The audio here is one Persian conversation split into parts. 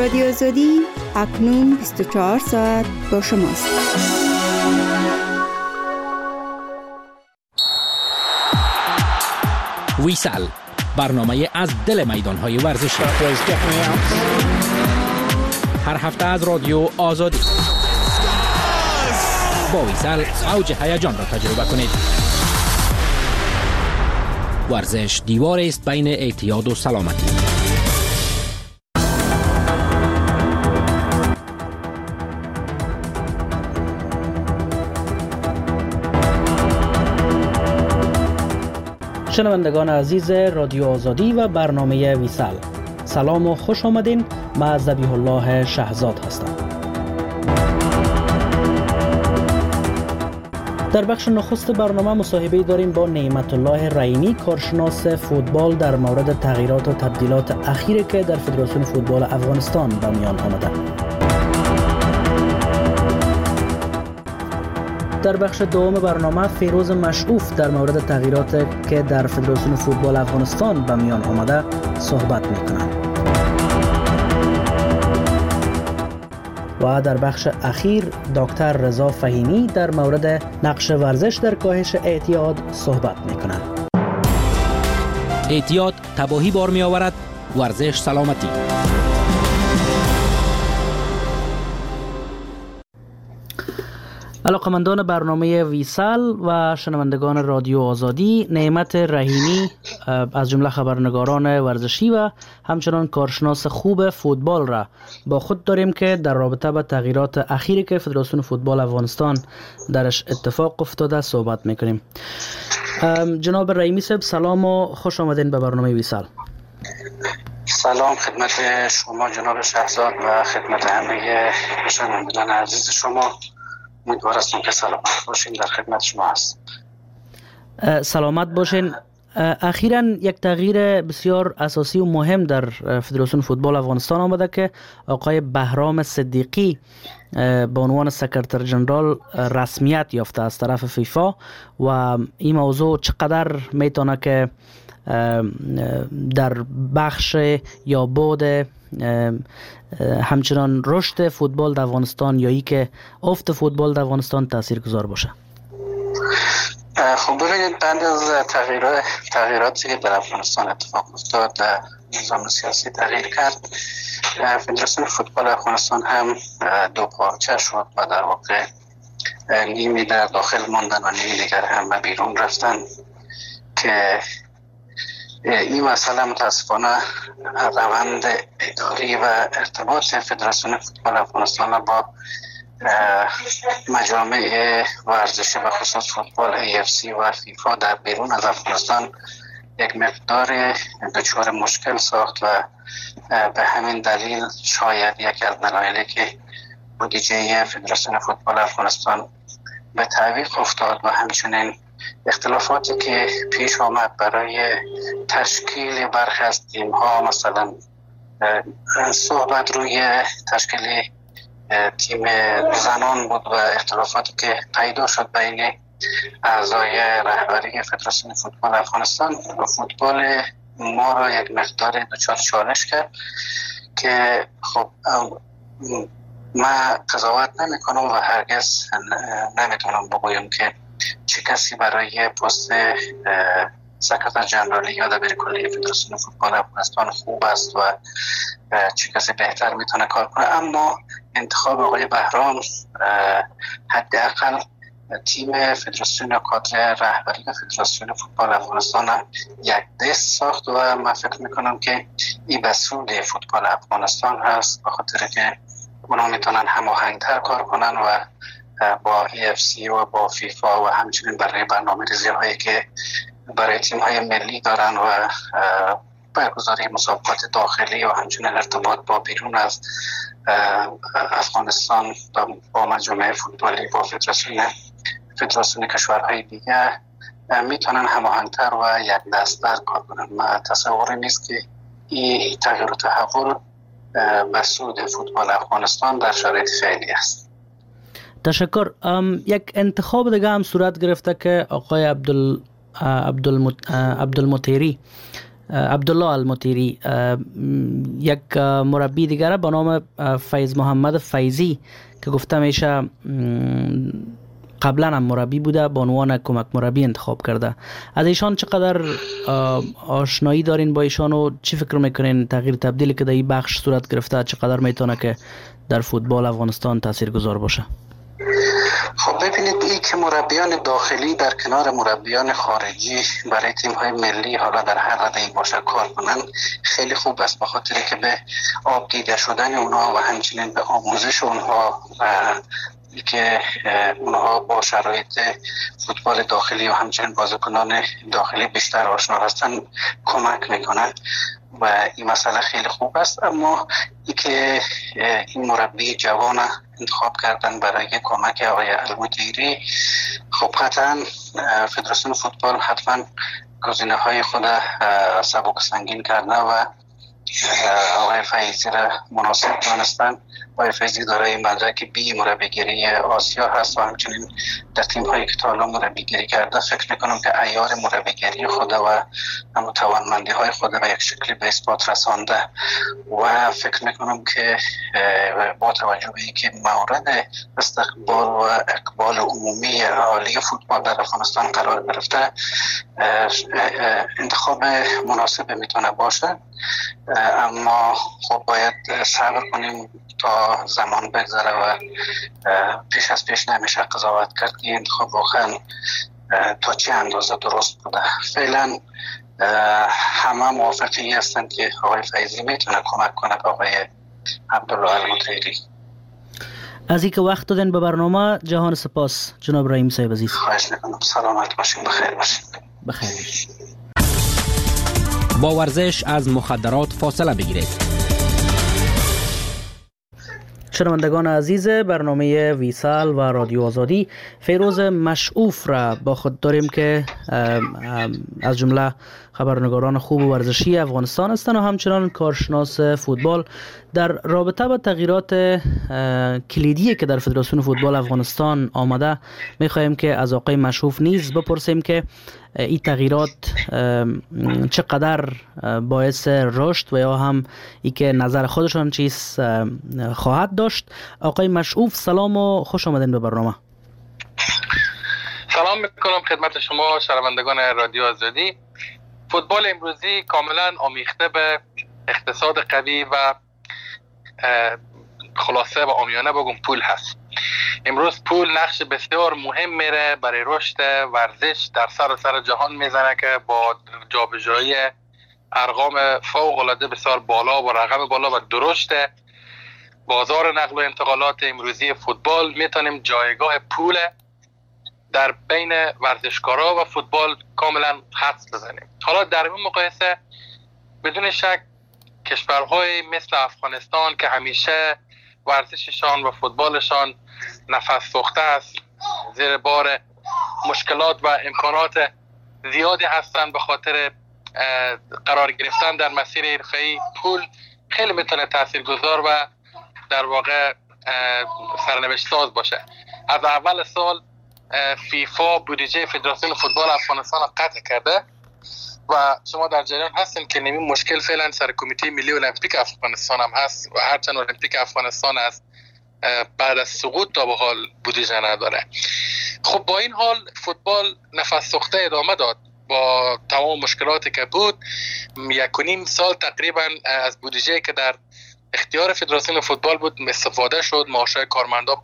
رادیو آزادی اکنون 24 ساعت با شماست. ویسال، برنامه از دل میدان‌های ورزشی. هر هفته از رادیو آزادی با ویسال اوج هیجان را تجربه کنید. ورزش دیوار است بین اعتیاد و سلامتی. شنوندگان عزیز رادیو آزادی و برنامه ویسال، سلام و خوش آمدین. من ذبیح الله شهزاد هستم. در بخش نخست برنامه مصاحبه داریم با نعمت الله رحیمی، کارشناس فوتبال، در مورد تغییرات و تبدیلات اخیری که در فدراسیون فوتبال افغانستان به میان آمده. در بخش دوم برنامه فیروز مشعوف در مورد تغییراتی که در فدراسیون فوتبال افغانستان به میان آمده صحبت میکنند. و در بخش اخیر دکتر رضا فهیمی در مورد نقش ورزش در کاهش اعتیاد صحبت میکنند. اعتیاد تباهی بار می آورد، ورزش سلامتی. علاقمندان برنامه ویسال و شنوندگان رادیو آزادی، نعمت رحیمی از جمله خبرنگاران ورزشی و همچنان کارشناس خوب فوتبال را با خود داریم که در رابطه با تغییرات اخیری که فدراسیون فوتبال افغانستان درش اتفاق افتاده صحبت میکنیم. جناب رحیمی صاحب، سلام و خوش آمدین به برنامه ویسال. سلام خدمت شما جناب شهزاد و خدمت همه شنوندگان عزیز شما. امیدوار هستم که سلامت باشین. در خدمت شما هست. سلامت باشین. اخیراً یک تغییر بسیار اساسی و مهم در فدراسیون فوتبال افغانستان آمده که آقای بهرام صدیقی به عنوان سکرتر جنرال رسمیت یافته از طرف فیفا و این موضوع چقدر میتونه که در بخش یا بعد همچنان رشد فوتبال در افغانستان یا ای که افت فوتبال در افغانستان تاثیرگذار باشه؟ خب ببینید، بعد از تغییراتی که در افغانستان اتفاق افتاد، نظام سیاسی تغییر کرد، فدراسیون فوتبال افغانستان هم دو پارچه شد و در واقع نیمی در داخل ماندن و نیمی دیگر هم به بیرون رفتن که این مسئله متاسفانه روند اداری و ارتباط فدراسیون فوتبال افغانستان با مجامع ورزشی و خصوص فوتبال AFC و فیفا در بیرون از افغانستان یک مقدار دچار مشکل ساخت و به همین دلیل شاید یک از دلایلی که بودجه فدراسیون فوتبال افغانستان به تعویق افتاد و همچنین اختلافاتی که پیش آمد برای تشکیل برخی از تیم‌ها، مثلا صحبت روی تشکیل تیم زنان بود و اختلافاتی که پیدا شد بین اعضای رهبری فدراسیون فوتبال افغانستان و فوتبال ما را یک مقدار دچار چالش کرد که خب من قضاوت نمی کنم و هرگز نمیتونم بگویم که چه کسی برای پست سکرتر جنرالی یا دبیر کلی فدراسیون فوتبال افغانستان خوب است و چه کسی بهتر میتونه کار کنه، اما انتخاب آقای بهرام حداقل تیم فدراسیون کادر رهبری فدراسیون فوتبال افغانستان یک دست ساخت و من فکر میکنم که این بسود فوتبال افغانستان هست، به خاطر که اونا میتونن هماهنگتر کار کنن و با AFC و با فیفا و همچنین برای برنامه‌ریزی هایی که برای تیم های ملی دارن و برگزاری مسابقات داخلی و همچنین ارتباط با بیرون از افغانستان با مجامع فوتبالی با فدراسیون کشورهای دیگه میتونن هماهنگتر و یک دست‌تر کار کنن. من تصوری نیست که این تغییر و تحول به سود فوتبال افغانستان در شرایط فعلی است. تشکر. یک انتخاب دیگه هم صورت گرفته که آقای عبدالمطیری عبدالله المطیری، یک مربی دیگر به نام فیض محمد فیضی که گفته میشه قبلا هم مربی بوده، به عنوان کمک مربی انتخاب کرده. از ایشان چقدر آشنایی دارین با ایشان و چی فکر میکنین تغییر تبدیلی که در این بخش صورت گرفته چقدر میتونه که در فوتبال افغانستان تاثیرگذار باشه؟ خب ببینید، این که مربیان داخلی در کنار مربیان خارجی برای تیم های ملی حالا در هر رده باشه کار کنن خیلی خوب است، به خاطر که به آب دیده شدن اونها و همچنین به آموزش اونها که اونها با شرایط فوتبال داخلی و همچنین بازیکنان داخلی بیشتر آشنا هستن کمک میکنن و این مسئله خیلی خوب است. اما ای که این مربی جوان انتخاب کردن برای کمک آقای المطیری، خب قطعا فدراسیون فوتبال حتما گزینه های خود سبک سنگین کرده و آقای فیضی را مناسب دانستن. آقای فیضی دارای مدرک بی مربیگری آسیا هست و همچنین در تیم هایی که تا حالا مربیگری کرده فکر میکنم که عیار مربیگری خود و توانمندی های خود به یک شکلی به اثبات رسانده و فکر میکنم که با توجه به اینکه مورد استقبال و اقبال عمومی عالی فوتبال در افغانستان قرار گرفته انتخاب مناسب میتونه باشه. اما خب باید صبر کنیم تا زمان بگذره و پیش از پیش نمیشه قضاوت کرد که انتخاب واقعا تا چه اندازه درست بوده. فعلا همه موافقی هستند که آقای فیضی میتونه کمک کنه به آقای عبدالله المطیری. از اینکه وقت دادن به برنامه جهان سپاس جناب رحیم صاحب عزیز. خواهش میکنم. سلامت باشین، بخیر باشین. بخیر باشین. با ورزش از مخدرات فاصله بگیرید. شنوندگان عزیز برنامه ویسال و رادیو آزادی، فیروز مشعوف را با خود داریم که از جمله خبرنگاران خوب و ورزشی افغانستان هستند و همچنان کارشناس فوتبال. در رابطه با تغییرات کلیدی که در فدراسیون فوتبال افغانستان آمده می‌خواهیم که از آقای مشعوف نیز بپرسیم که این تغییرات چقدر باعث رشد و یا هم ای که نظر خودشان چیز خواهد داشت. آقای مشعوف سلام و خوش آمدین به برنامه. سلام میکنم خدمت شما شنوندگان رادیو آزادی. فوتبال امروزی کاملا آمیخته به اقتصاد قوی و خلاصه و عامیانه بگم پول هست. امروز پول نقش بسیار مهم میره برای رشد ورزش در سر جهان میزنه که با جابجایی ارقام فوق العاده بسیار بالا و رقم بالا و درشت بازار نقل و انتقالات امروزی فوتبال میتونیم جایگاه پول در بین ورزشکارا و فوتبال کاملا حدس بزنیم. حالا در این مقایسه بدون شک کشورهای مثل افغانستان که همیشه ورزششان و فوتبالشان نفس سوخته است، زیر بار مشکلات و امکانات زیادی هستند، به خاطر قرار گرفتن در مسیر حرفه‌ای پول خیلی میتونه تاثیرگذار و در واقع سرنوشت ساز باشه. از اول سال فیفا بودجه فدراسیون فوتبال افغانستان قطع کرده و شما در جریان هستین که نمی مشکل فعلا سر کمیته ملی المپیک افغانستان هم هست و هرچند المپیک افغانستان است بعد از سقوط تا به حال بودجه نداره. خب با این حال فوتبال نفس سوخته ادامه داد با تمام مشکلاتی که بود. 1.5 سال تقریبا از بودجه که در اختیار فدراسیون فوتبال بود استفاده شد، معاشهای کارمندا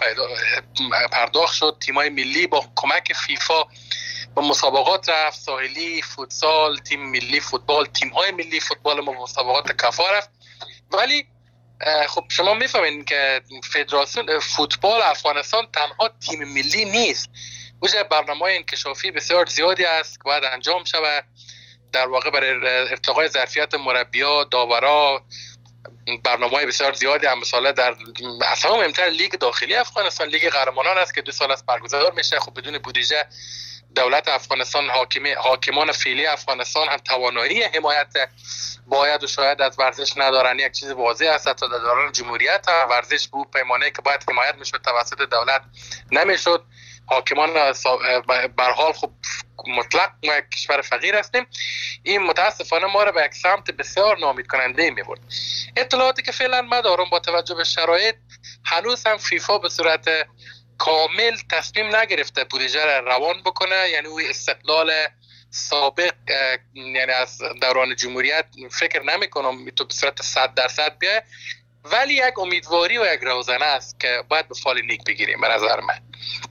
پرداخت شد، تیمای ملی با کمک فیفا با مسابقات رفت، ساحلی، فوتسال، تیم ملی فوتبال، تیم‌های ملی فوتبال ما مسابقات کفا رفت. ولی خب شما میفهمین که فدراسیون فوتبال افغانستان تنها تیم ملی نیست. وجه برنامه‌های انکشافی بسیار زیادی است که باید انجام شود در واقع برای ارتقای ظرفیت مربی‌ها، داورا. برنامه‌های بسیار زیادی هم مثلا در اصلا مهمتر لیگ داخلی افغانستان لیگ قهرمانان است که 2 سال است برگزار میشه. خب بدون بودجه دولت افغانستان حاکمان فعلی افغانستان هم توانایی حمایت باید و شاید از ورزش ندارن. یک چیز واضح است تا در دوران جمهوریت ورزش بود پیمانه که باید حمایت میشد توسط دولت نمیشد حاکمان به هر حال خب مطلق ما یک کشور فقیر هستیم، این متاسفانه ما را به یک سمت بسیار ناامید کننده می‌برد. اطلاعاتی که فعلا ما دارم با توجه به شرایط، هنوز هم فیفا به صورت کامل تصمیم نگرفته بودجه را روان بکنه، یعنی او استقلال سابق یعنی از دوران جمهوریت فکر نمی‌کنم تو به صورت 100% بیاد، ولی یک امیدواری و یک روزنه است که باید به فال نیک بگیریم به نظر من.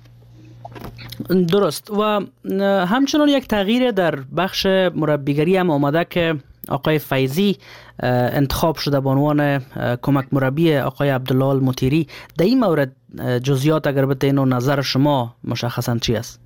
درست. و همچنان یک تغییر در بخش مربیگری هم آمده که آقای فیضی انتخاب شده به عنوان کمک مربی آقای عبدالله المطیری. در این مورد جزئیات اگر بتین و نظر شما مشخصا چی است؟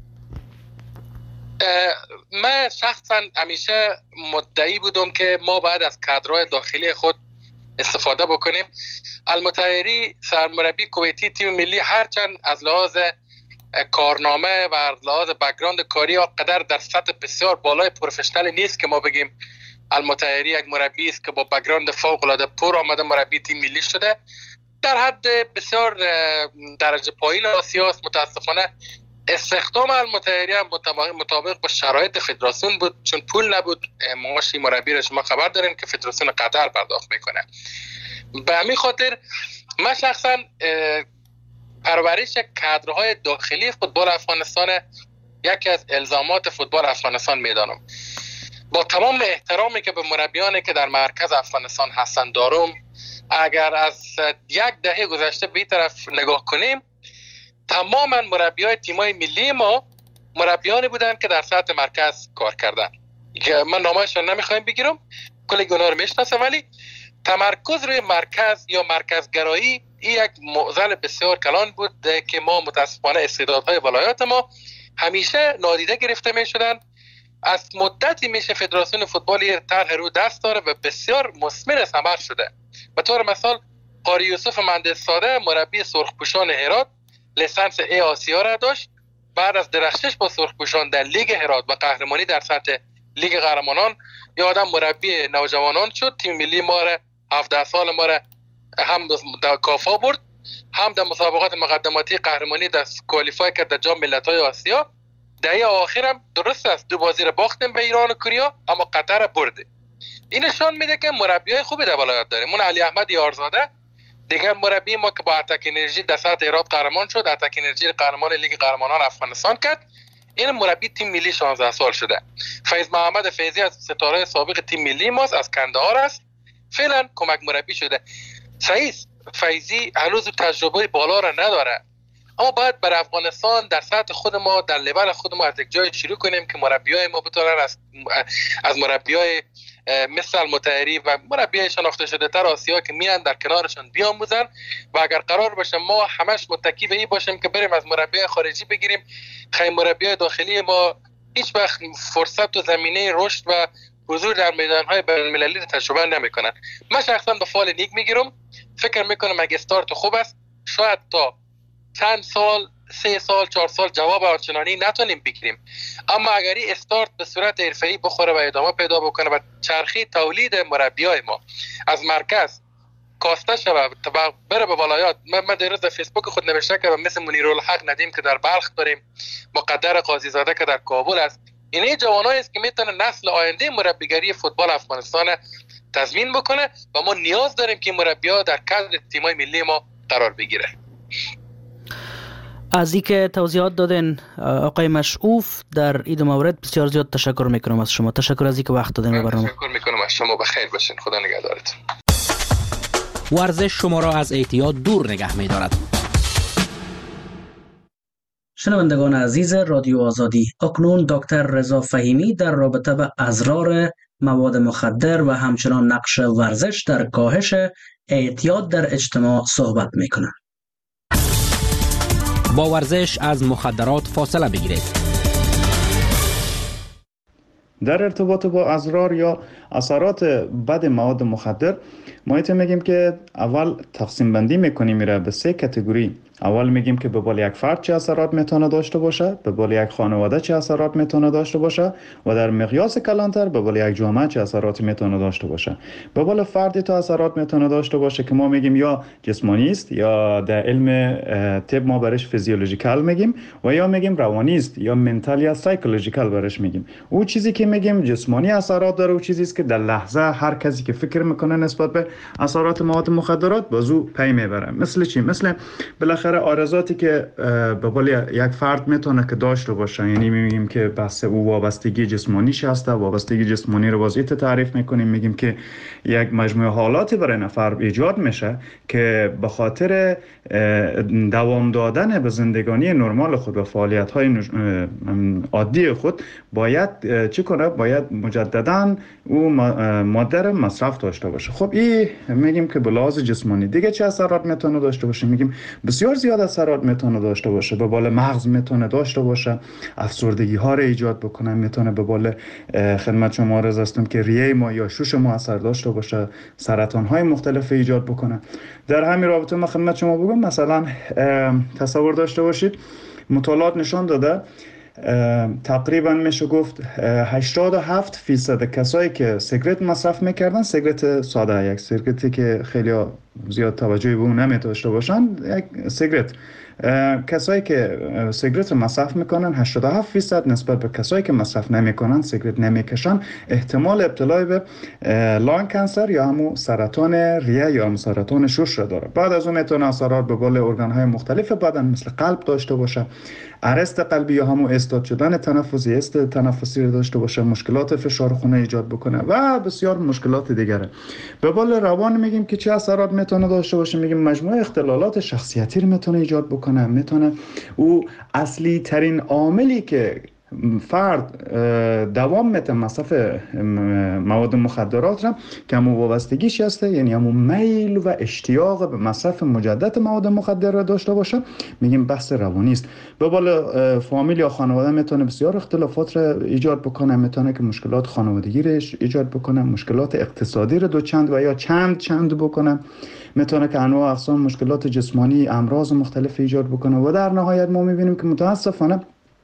من شخصا همیشه مدعی بودم که ما باید از کادرهای داخلی خود استفاده بکنیم. المطیری سرمربی کویتی تیم ملی هرچند از لحاظ کارنامه و از لحاظ بک‌گراند کاری قدر در سطح بسیار بالای پروفشنال نیست که ما بگیم المطیری یک مربی است که با بک‌گراند فوق‌العاده پر آمده مربی تیم ملی شده، در حد بسیار درجه پایین آسیا است. متاسفانه استخدام المطیری هم مطابق با شرایط فدراسیون بود، چون پول نبود. معاش مربی را شما خبر دارین که فدراسیون قطر پرداخت میکنه. به همین خاطر من شخصا پرورش کادرهای داخلی فوتبال افغانستان یکی از الزامات فوتبال افغانستان میدانم. با تمام احترامی که به مربیانی که در مرکز افغانستان هستند دارم، اگر از یک دهه گذشته به این طرف نگاه کنیم، تماما مربیای تیمای ملی ما مربیانی بودند که در سطح مرکز کار کردن. من نامه‌شون نمیخوایم بگیرم، کلی گناه رو میشناسم، ولی تمرکز روی مرکز یا مرکزگرایی این یک معضل بسیار کلان بود که ما متاسفانه استعدادهای ولایات ما همیشه نادیده گرفته میشدن. از مدتی میشه فدراسیون فوتبال طرح رو دست داره و بسیار مثمر ثمر شده. به طور مثال قاری یوسف مهندس ساده مربی سرخپوشان هرات لیسانس ای آسیا را داشت، بعد از درخشش با سرخپوشان در لیگ هرات و قهرمانی در سطح لیگ قهرمانان یا آدم مربی نوجوانان شد. تیم ملی ما را 17 سال ما را هم در کافا برد، هم در مسابقات مقدماتی قهرمانی در کوالیفای کرد در جام ملت‌های آسیا. دهه آخر هم درست است 2 بازی را باختیم به ایران و کوریا، اما قطر برده. این نشان میده که مربیای خوبی در ولایت داریم. من علی احمد یارزاده دیگه مربی ما که با اتک انرژی در سطح هرات قهرمان شد، اتک انرژی قهرمان لیگ قهرمانان افغانستان کرد. این مربی تیم ملی 16 سال شده. فیض محمد فیضی از ستاره سابق تیم ملی ماست، از کندهار است، فعلا کمک مربی شده. صحیح فیضی هنوز تجربه بالا را نداره، اما باید بر افغانستان در سطح خود ما در لول خود ما از یک جای شروع کنیم که مربیای ما بتونن از مربیای مثل المطیری و مربیای شناخته شده تر آسیا که میان در کنارشان بیاموزن. و اگر قرار باشه ما همش متکی به این باشیم که بریم از مربیای خارجی بگیریم، خیلی مربیای داخلی ما هیچ وقت فرصت و زمینه رشد و حضور در میدانهای بین‌المللی رو تجربه نمیکنن. من شخصا به فال نیک میگیرم، فکر میکنم اگه استارت خوب است شاید تا چند سال 3 سال 4 سال جواب آنچنانی نتونیم بگیریم، اما اگر این استارت به صورت حرفه‌ای بخوره و ادامه پیدا بکنه و چرخی تولید مربیای ما از مرکز کاسته شود و بره به ولایات. من دیروز در فیسبوک خود نوشته که مثل منیرالحق ندیم که در بلخ داریم، مقدر قاضی زاده که در کابل است. این جوانایی است که میتونه نسل آینده مربیگری فوتبال افغانستان تضمین بکنه و ما نیاز داریم که مربی‌ها در کادر تیم‌های ملی ما قرار بگیره. از اینکه توضیحات دادین آقای مشعوف در این مورد بسیار زیاد تشکر میکنم از شما. تشکر از اینکه وقت دادین به برنامه. تشکر میکنم از شما. بخیر باشین. خدا نگهدارتون. ورزش شما را از اعتیاد دور نگه می‌دارد. شنوندگان عزیز رادیو آزادی، اکنون دکتر رضا فهیمی در رابطه با اضرار مواد مخدر و همچنان نقش ورزش در کاهش اعتیاد در اجتماع صحبت میکنند. با ورزش از مخدرات فاصله بگیرید. در ارتباط با اضرار یا اثرات بد مواد مخدر، ما ایت میگیم که اول تقسیم بندی میکنیم میره به 3 کاتگوری. اول میگیم که به بال یک فرد چه اثرات میتونه داشته باشه، به بال یک خانواده چه اثرات میتونه داشته باشه و در مقیاس کلانتر به بال یک جامعه چه اثراتی میتونه داشته باشه. به بال فردی تا اثرات میتونه داشته باشه که ما میگیم یا جسمانی است یا در علم طب ما برش فیزیولوژیکال میگیم و یا میگیم روانی است یا منتال یا سایکولوژیکال برش میگیم. او چیزی که میگیم جسمانی اثرات داره، او چیزی است که در لحظه هر کسی که فکر میکنه نسبت به اثرات مواد مخدرات بازو پی میبره. مثل چی؟ مثل بالاخره آرزاتی که به قول یک فرد میتونه که داشته باشه، یعنی میگیم که بس او وابستگی جسمانیش هسته. وابستگی جسمانی رو وضعیت تعریف میکنیم، میگیم که یک مجموعه حالاتی برای نفر ایجاد میشه که به خاطر دوام دادن به زندگانی نرمال خود و فعالیت های عادی خود باید چی کنه؟ باید مجددا او ماده رو مصرف داشته باشه. خب این میگیم که به لحاظ جسمانی. دیگه چه اثرات میتونه داشته باشه؟ میگیم بسیار زیاد اثرات میتونه داشته باشه. به بال مغز میتونه داشته باشه، افسردگی ها رو ایجاد بکنه، میتونه به بال خدمت شما عرض هستم که ریه ما یا شوش ما اثر داشته باشه، سرطان های مختلف ایجاد بکنه. در همین رابطه ما خدمت شما بگم مثلا تصور داشته باشید مطالعات نشان داده تقریبا میشه گفت 87% کسایی که سیگرت مصرف میکردن، سیگرت ساده، یک سیگرتی که خیلی زیاد توجهی به اون نمیداشته باشن، یک سیگرت، کسایی که سیگرت مصرف میکنن 87% نسبت به کسایی که مصرف نمیکنن، سیگرت نمیکشن، احتمال ابتلا به لانگ کانسر یا همون سرطان ریه یا هم سرطان شش را داره. بعد از اون میتونه اثرات به بال ارگان های مختلف بدن مثل قلب داشته باشه، ارست قلبی یا همون استاد شدن تنفسی، است تنفسی رو داشته باشه، مشکلات فشار خون ایجاد بکنه و بسیار مشکلات دیگره. به بال روان میگیم که چه اثرات میتونه داشته باشه؟ میگیم مجموعه اختلالات شخصیتی رو میتونه ایجاد بکنه. میتونه او اصلی ترین عاملی که فرد دوام میته مصرف مواد مخدرات را که همون وابستگیش هسته، یعنی همون میل و اشتیاق به مصرف مجدد مواد مخدر را داشته باشه، میگیم بحث روانی است. به بال فامیل یا خانواده میتونه بسیار اختلافات را ایجاد بکنه، میتونه که مشکلات خانوادگی را ایجاد بکنه، مشکلات اقتصادی را دوچند و یا چند بکنه، میتونه که انواع اقسام مشکلات جسمانی، امراض مختلف ایجاد بکنه و در نهایت ما میبینیم که متاسفانه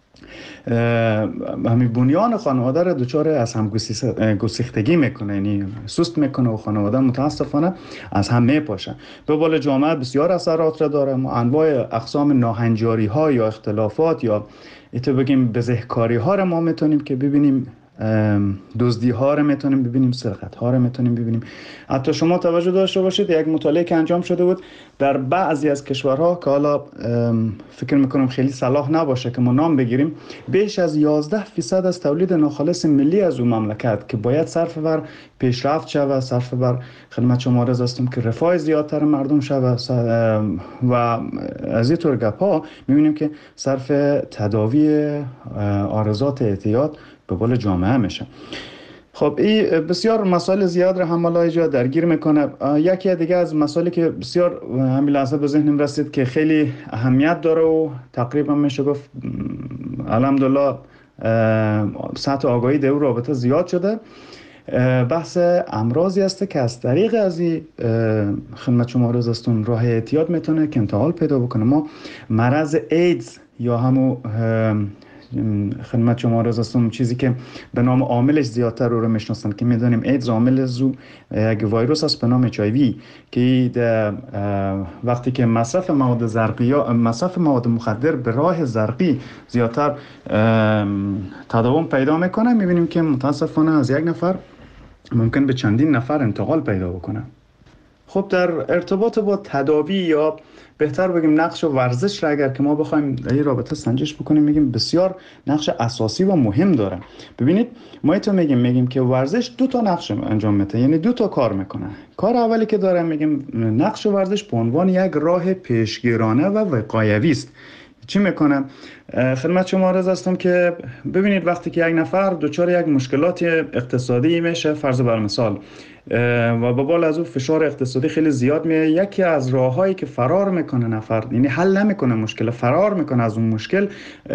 همین بنیان خانواده را دچار از هم گسیختگی میکنه، یعنی سست میکنه و خانواده متاسفانه از هم میپاشه. به بال جامعه بسیار اثرات را داره. ما انواع اقسام ناهنجاری ها یا اختلافات یا ایتو بگیم بزهکاری ها را ما میتونیم که ببینیم، دزدی ها رو میتونیم ببینیم، سرقت ها رو میتونیم ببینیم. حتی شما توجه داشته باشید یک مطالعه که انجام شده بود در بعضی از کشورها که حالا فکر میکنم خیلی صلاح نباشه که ما نام بگیریم، بیش از 11% از تولید ناخالص ملی از اون مملکت که باید صرف بر پیشرفت شود، صرف بر خدمت شما عرض هستم که رفاه زیادتر مردم شود و از این طور گپ ها میبینیم که صرف تداوی عارضات اعتیاد به بال جامعه میشه. خب این بسیار مسائل زیاد را هم اینجا درگیر میکنه. یکی دیگه از مسائلی که بسیار همین لحظه به ذهنم رسید که خیلی اهمیت داره و تقریبا میشه گفت الحمدلله سطح آگاهی در رابطه زیاد شده، بحث امراضی است که از طریق از این خدمت شما عرض هستم راه اعتیاد میتونه که انتقال پیدا بکنه. ما مرض ایدز یا همون خدمت شما عرض هستم چیزی که به نام عاملش زیادتر رو میشناسن که میدونیم ایدز عامل زو یک ویروس است به نام HIV که وقتی که مصرف مواد زرقی یا مصرف مواد مخدر به راه زرقی زیادتر تداوم پیدا میکنه، میبینیم که متاسفانه از یک نفر ممکن به چندین نفر انتقال پیدا بکنه. خب در ارتباط با تداوی یا بهتر بگیم نقش ورزش را اگر که ما بخوایم در این رابطه سنجش بکنیم، میگیم بسیار نقش اساسی و مهم داره. ببینید ما ایتو میگیم که ورزش دو تا نقش انجام میده، یعنی دو تا کار میکنه. کار اولی که داره میگیم نقش ورزش به عنوان یک راه پیشگیرانه و وقایوی است. چی میکنه؟ خدمت شما عرض هستم که ببینید وقتی که یک نفر دچار یک مشکلات اقتصادی میشه، فرض بر مثال و به بالا از اون فشار اقتصادی خیلی زیاد میاد. یکی از راههایی که فرار میکنه نفر، یعنی حل نمیکنه مشکل، فرار میکنه از اون مشکل،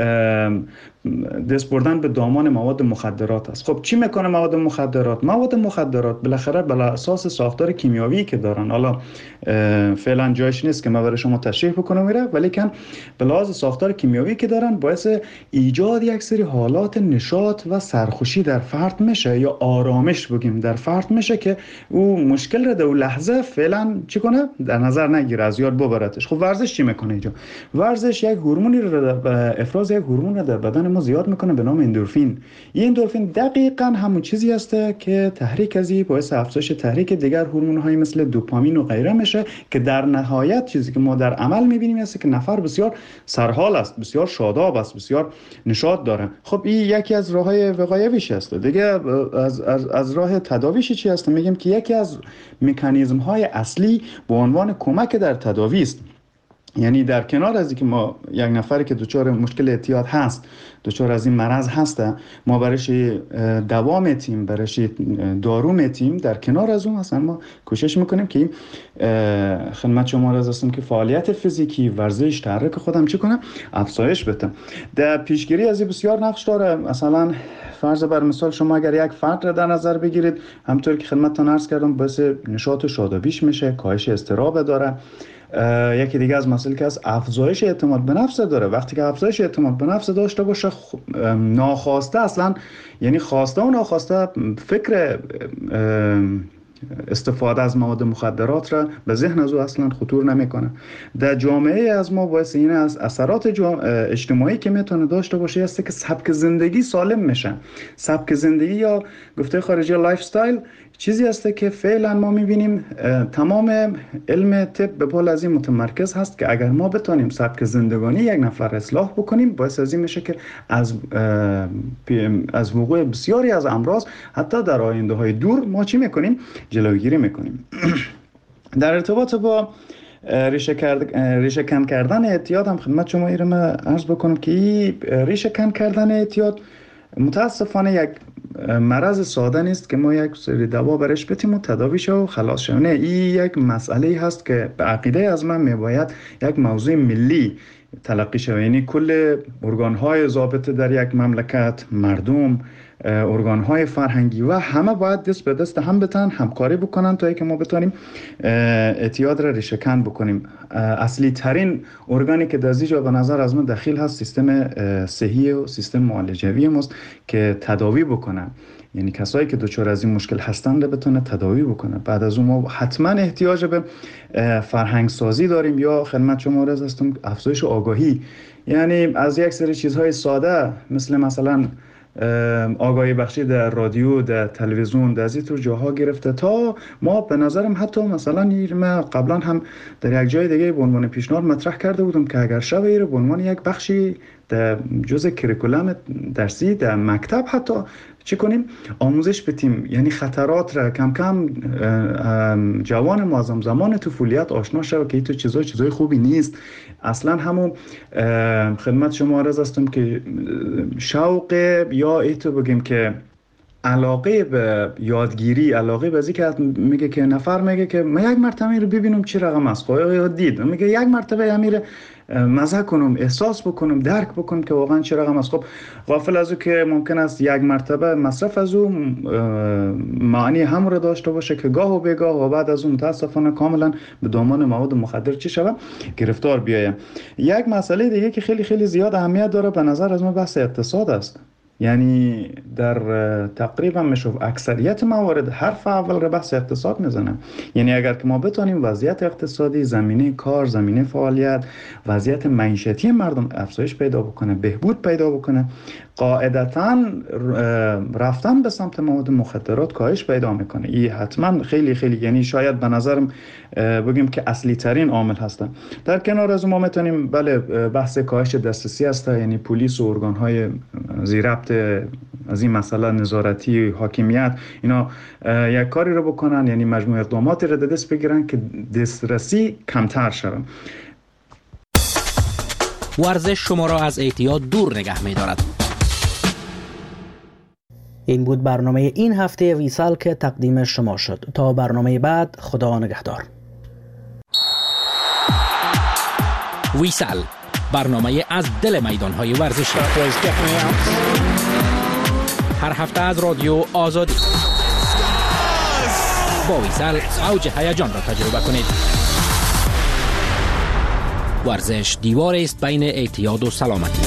دست بردن به دامان مواد مخدرات است. خب چی میکنه مواد مخدرات؟ مواد مخدرات بالاخره بر اساس ساختار کیمیاوی که دارن، حالا فعلا جایش نیست که من برای شما تشریح بکنم میره، ولی کن به لحاظ ساختار کیمیاوی که دارن باعث ایجاد یک سری حالات نشاط و سرخوشی در فرد میشه، یا آرامش بگیم در فرد میشه، که او مشکل رو در اون لحظه فعلا چی کنه؟ در نظر نگیره، از یاد ببرتش. خب ورزش چی میکنه اینجا؟ ورزش یک هورمونی رو افراز یک هورمون رو در بدن ما زیاد میکنه به نام اندورفین. این اندورفین دقیقاً همون چیزی است که تحریک ازی باعث افزایش تحریک دیگر هورمون‌های مثل دوپامین و غیره میشه، که در نهایت چیزی که ما در عمل میبینیم است که نفر بسیار سرحال است، بسیار شاداب است، بسیار نشاط داره. خب این یکی از راههای وقایویش است. دیگه از راه تداویش چی است؟ میگیم که یکی از مکانیزم‌های اصلی به عنوان کمک در تداوی است. یعنی در کنار از اینکه ما یک نفری که دچار مشکل اعتیاد هست، دچار از این مرض هسته، ما برایش دوا میتیم، برایش دارو میتیم، در کنار از اون اصلا ما کوشش میکنیم که خدمت شما را هستم که فعالیت فیزیکی، ورزش، تحرک خودم چی کنم؟ افزایش بدم. در پیشگیری از این بسیار نقش داره. مثلا فرض بر مثال شما اگر یک فرد را در نظر بگیرید، همونطور که خدمتتون عرض کردم باعث نشاط و شادابیش میشه، کاهش اضطراب داره. یکی دیگه از مسائل که از افزایش اعتماد به نفس داره. وقتی که افزایش اعتماد به نفس داشته باشه، ناخواسته اصلا، یعنی خواسته و ناخواسته فکر استفاده از مواد مخدرات را به ذهن از او اصلا خطور نمیکنه. در جامعه از ما باعث این از اثرات اجتماعی که میتونه داشته باشه است که سبک زندگی سالم میشه. سبک زندگی یا گفته خارجی لایف استایل چیزی است که فعلا ما میبینیم تمام علم طب به پول از این متمرکز هست که اگر ما بتونیم سبک زندگانی یک نفر اصلاح بکنیم، باعث از این میشه که از وقوع بسیاری از امراض حتی در آینده های دور ما چی میکنیم؟ جلوگیری میکنیم. در ارتباط با ریشه کن کردن اعتیاد هم خدمت شما ایرم عرض بکنم که ریشه کن کردن اعتیاد متاسفانه یک مرض ساده نیست که ما یک سری دوا برش بدیم و تداوی شه و خلاص شه. نه، این یک مسئله هست که به عقیده از من میباید یک موضوع ملی تلقی شه. یعنی کل ارگان‌های ضابطه در یک مملکت، مردم، ارگان‌های فرهنگی و همه باید دست به دست هم بتن، همکاری بکنن تا اینکه ما بتونیم اعتیاد را ریشه کن بکنیم. اصلی ترین ارگانی که در اینجا به نظر از من دخیل هست سیستم صحی و سیستم معالجوی ماست که تداوی بکنن. یعنی کسایی که دچار از این مشکل هستند بتونه تداوی بکنه. بعد از اون ما حتما احتیاج به فرهنگ سازی داریم یا خدمت شما عرض هستم افزایش آگاهی. یعنی از یک سری چیزهای ساده مثلا آگاهی بخشی در رادیو، در تلویزیون، در این طور جاها گرفته تا ما به نظرم حتی مثلا ما قبلا هم در یک جای دیگه به عنوان پیشنهاد مطرح کرده بودم که اگر شب ایره به عنوان یک بخشی در جزء کریکولم درسی در مکتب حتی چی کنیم؟ آموزش بدیم. یعنی خطرات را کم کم جوان معظم زمان طفولیت آشنا شود که این چیزای خوبی نیست. اصلا همون خدمت شما عرض هستم که شوق یا ایتو بگیم که علاقه به یادگیری، علاقه به ذکر میگه که نفر میگه که من یک مرتبه رو ببینم چی رقم است، خواهی دید میگه یک مرتبه امیر مزه کنم، احساس بکنم، درک بکنم که واقعا چه رقم است. خب غافل از او که ممکن است یک مرتبه مصرف از او معنی هم رو داشته باشه که گاه و بیگاه و بعد از اون متاسفانه کاملا به دامان مواد مخدر چی شود؟ گرفتار بیایم. یک مسئله دیگه که خیلی خیلی زیاد اهمیت داره به نظر از من بحث اقتصاد است. یعنی در تقریبا میشه اکثریت موارد حرف اول رو بحث اقتصاد میزنه. یعنی اگر که ما بتونیم وضعیت اقتصادی، زمینه کار، زمینه فعالیت، وضعیت معیشتی مردم افزایش پیدا بکنه، بهبود پیدا بکنه، قاعدتاً رفتن به سمت مواد مخدرات کاهش پیدا میکنه. این حتما خیلی خیلی، یعنی شاید به نظرم بگیم که اصلی ترین عامل هستن. در کنار از ما میتونیم بله بحث کاهش دسترسی است، یعنی پلیس و ارگان‌های زیربط از این مسئله نظارتی، حاکمیت، اینا یک کاری رو بکنن، یعنی مجموعه اقداماتی رو دست بگیرن که دسترسی کمتر شود. ورزش شما را از اعتیاد دور نگه می‌دارد. این بود برنامه این هفته ویسال که تقدیم شما شد. تا برنامه بعد، خدا نگهدار. ویسال، برنامه از دل میدان‌های ورزشی. هر هفته از رادیو آزادی. با ویسال اوج هیجان را تجربه کنید. ورزش دیوار است بین اعتیاد و سلامتی.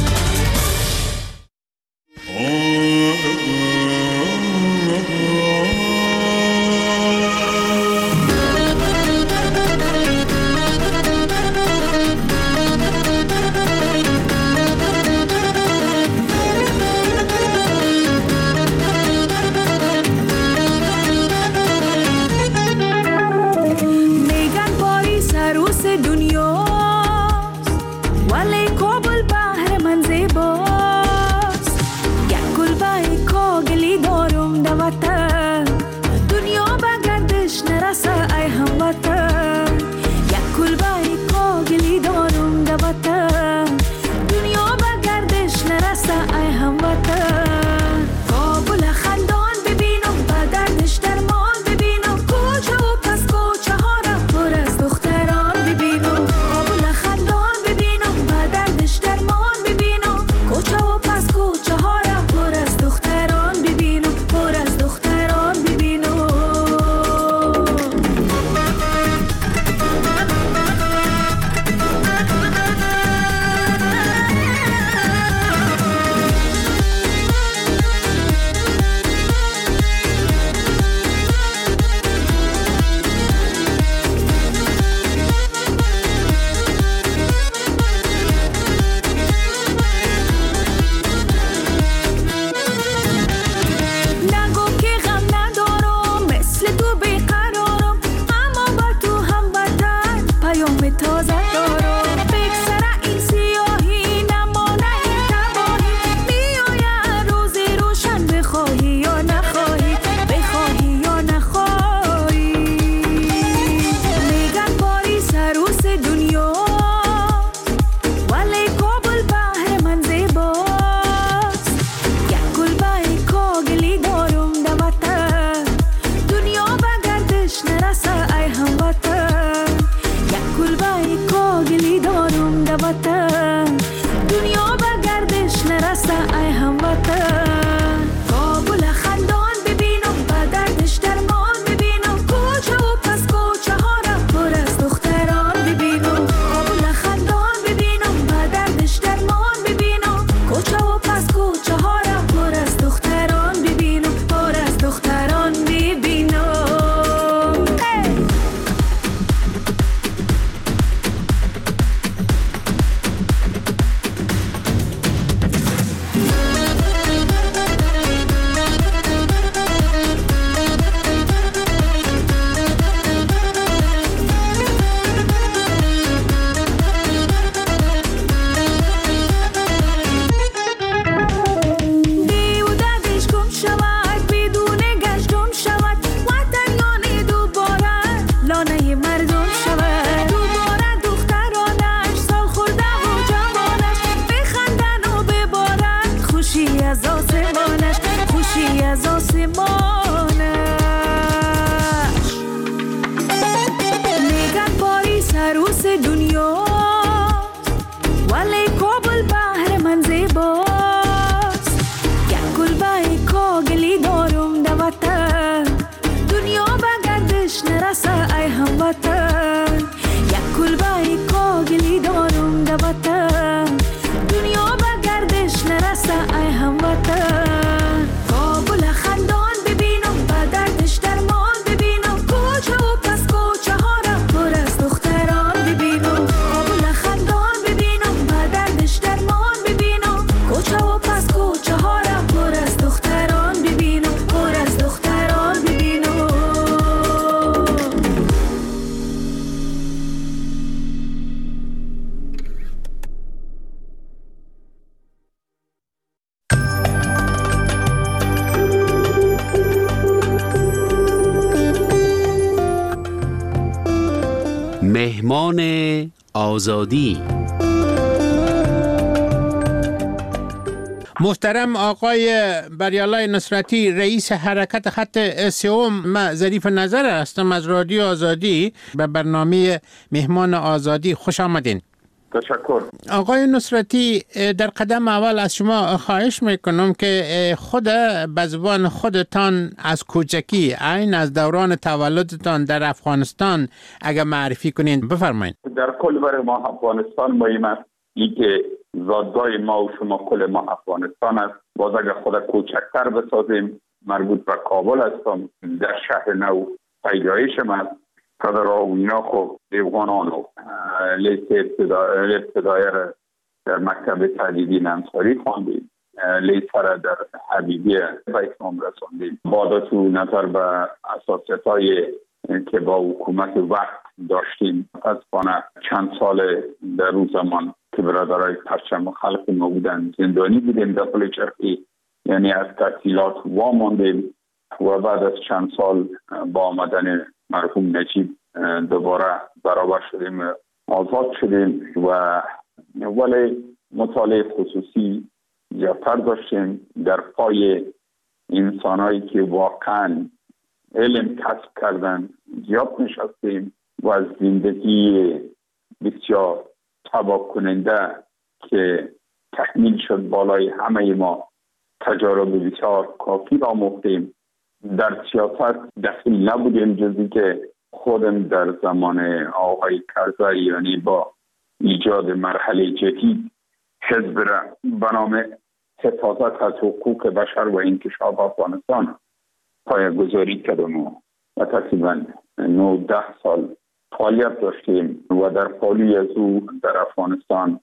مهمان آزادی. محترم آقای بریالای نصرتی، رئیس حرکت خط سوم، من ظریف نظر هستم از رادیو آزادی. به برنامه مهمان آزادی خوش آمدین. تشکر. آقای نصرتی، در قدم اول از شما خواهش میکنم که خود به زبان خودتان از کوچکی، عین از دوران تولدتان در افغانستان اگر معرفی کنین بفرمایید. در کل برای ما افغانستان مهم است این که زادگاه ما و شما کل ما افغانستان است. باز اگر خود کوچکتر بسازیم، مربوط به کابل هستم، در شهر نو پیدایشم است. پدر و اینا خب دیوانان و لیست ابتدایی را در مکتب تعلیمی انصاری خواندیم، لیست را در حبیبیه به اتمام رساندیم. بعد تو نظر به اساسیت‌های که با حکومت وقت داشتیم، متاسفانه چند سال در روز زمان که برادرای پرچم خلق ما بودن زندانی بودیم در پل چرخی، یعنی از تحصیلات واماندیم و بعد از چند سال با آمدن مرحوم نجیب دوباره برابر شدیم، آزاد شدیم و ولی مطالعه خصوصی زیادتر داشتیم. در پای انسانایی که واقعا علم کسب کردن زیاد نشستیم و از زندگی بسیار تباه کننده که تحمیل شد بالای همه ما تجارب بسیار کافی را آموختیم. در سیاست دخیل نبودیم جزی که خودم در زمان آقای کرزی، یعنی با ایجاد مرحله جدید حزب را به نام حفاظت از حقوق بشر و انکشاف افغانستان پایه‌گذاری کردم و تقریبا 9-10 سال فعالیت داشتیم و در پالوی از او در افغانستان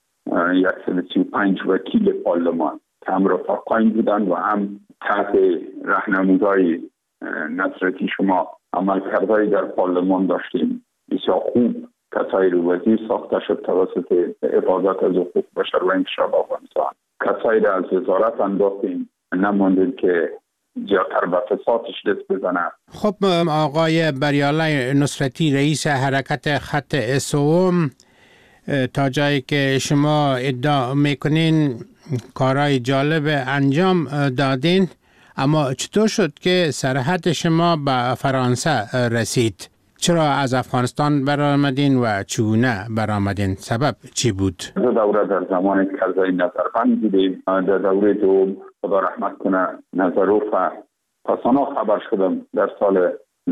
135 وکیل پارلمان که هم رفقاین بودن و هم تحت راهنمایی نصرتی شما عمل کرده در پارلمان داشتیم. بسیار خوب کسایی رو وزیر ساخته شد توسط حفاظت از حقوق بشر و انکشاف افغانستان. کسایی رو از وزارت انداختیم، نماندیم که زیادتر به فسادش دست بزنه. خب آقای بریالای نصرتی، رئیس حرکت خط سوم، تا جایی که شما ادعا میکنین کارهای جالب انجام دادین، اما چطور شد که سرحد شما به فرانسه رسید؟ چرا از افغانستان برآمدین و چگونه برآمدین؟ سبب چی بود؟ دو دوره در زمان کرزی نظربند بودیم. در دوره دوم خدا رحمت کنه نظروف پسانا خبر شدم در سال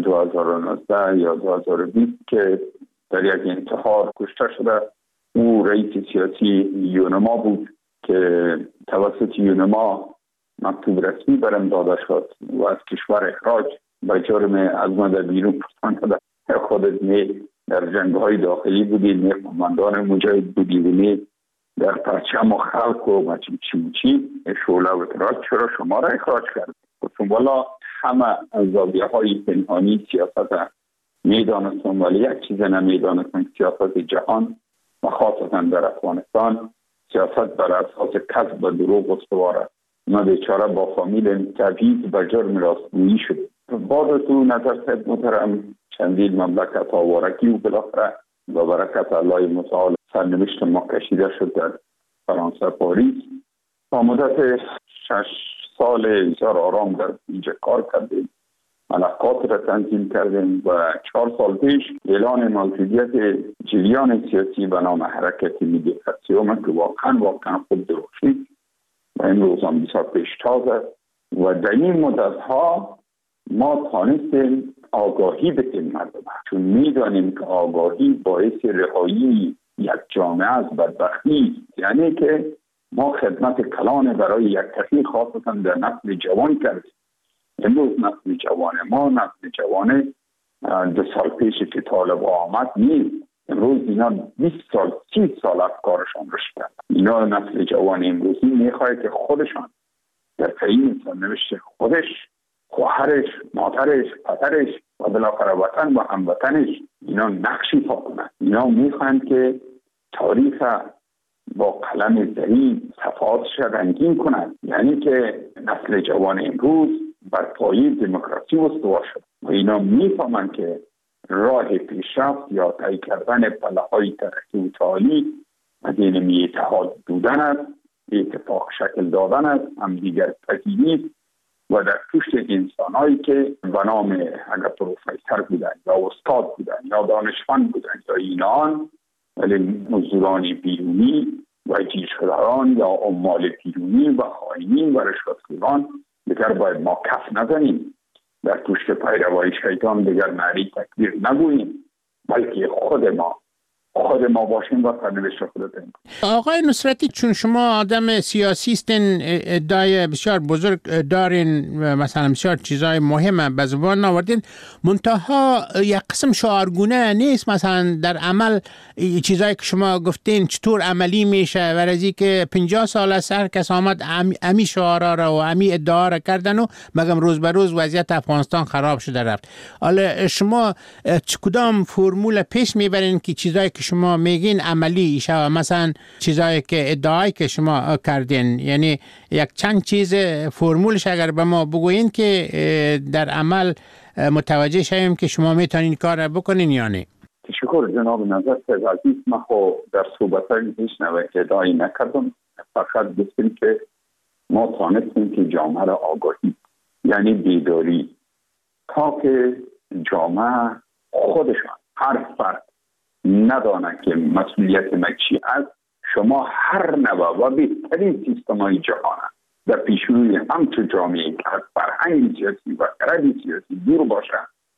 2019 یا 2020 که در یک انتحار کشته شده. او رئیس سیاسی یونما بود که توسط یونما مکتوب رسمی برم داده شد و از کشور اخراج به جرم از ماده بیرون پرتان خودت می در جنگ‌های داخلی بودی، می قماندان مجاهد بودی و می در پرچم و خلق و مچی شعله و تراج، چرا شما را اخراج کرد؟ گفتم والا همه از زاویه‌های پنهانی سیاست میدانستم، ولی یک چیز نمیدانستم، سیاست جهان و خاصتا در افغانستان سیاست بر اساس کذب و دروغ استواره. ما بیچاره با فامیل تبعید به جرم راستگویی شد. بعد تو نظر صاحب محترم چندین مملکت آوارگی و بالاخره با برکت الله متعال سرنوشت ما کشیده شد در فرانسه پاریس. با مدت 6 سال بسیار آرام در اینجا کار کردیم، ملکات را تنظیم کردیم و 4 سال پیش اعلان موجودیت جریان سیاسی به نام حرکت ملی خط که واقعا خود درخشید و امروز هم بسیار پیشتاز است و در این مدت ها ما توانستیم آگاهی بدیم مردم، چون میدانیم که آگاهی باعث رهایی یک جامعه از بدبختی، یعنی که ما خدمت کلان برای یک کسی خاصتا در نسل جوان کردیم. امروز نسل جوان ما نسل جوان 2 سال پیش که طالب آمد نیست. امروز اینا 20 سال 30 سال افکارشان رشد کرد. اینا نسل جوان امروزی میخواد که خودشان در تعیین سرنوشت خودش، خواهرش، مادرش، پدرش و بالاخره وطن و هموطنش اینا نقشی پا کنند. اینا میخواهند که تاریخ با قلم زرین صفحاتش رنگین کنند، یعنی که نسل جوان امروز بر پایه دموکراسی استوار شد و اینا میفهمند که راه پیشرفت یا طی کردن پله‌های ترقی و تعالی مدین اتحاد بودن است اتفاق شکل دادن است، هم دیگر پذیری و در پشت انسان‌هایی که به نام اگر پروفسور بودن یا استاد بودن یا دانشمند بودن یا اینان، ولی مزدوران بیرونی و جیش‌خواران یا عمال بیرونی و خائنین و رشوتخواران دیگر باید ما کف نزنیم، در پشت پیروای شیطان دیگر نعره تکبیر نگوییم، بلکه خود ما باشیم و سرنوشت خود داریم. آقای نصرتی، چون شما آدم سیاسی هستین، ادعای بسیار بزرگ دارین، مثلا بسیار چیزای مهم به زبان آوردین، منتها یک قسم شعارگونه نیست. مثلا در عمل چیزایی که شما گفتین چطور عملی میشه و از که 50 سال از هر کس آمد امی شعارا را و امی ادعا را کردن و مگم روز به روز وضعیت افغانستان خراب شده رفت. حالا شما کدام فرمول پیش میبرین که چیزایی که شما میگین عملی شه؟ مثلا چیزایی که ادعایی که شما کردین، یعنی یک چند چیز فرمولش اگر به ما بگوین که در عمل متوجه شویم که شما میتونین کار را بکنین یا نه. تشکر جناب نظر عزیز. من خو در صحبت‌های پیشنوی که ادعایی نکردم، فقط گفتم که ما تانستیم که جامعه را آگاهی، یعنی بیداری، تا که جامعه خودشان هر فرد ندانه که مسئولیت ما چی است. شما هر نوع و بهترین سیستم‌های جهان در پیشروی همچون جامعه که از فرهنگ سیاسی و خرد سیاسی دور باشه،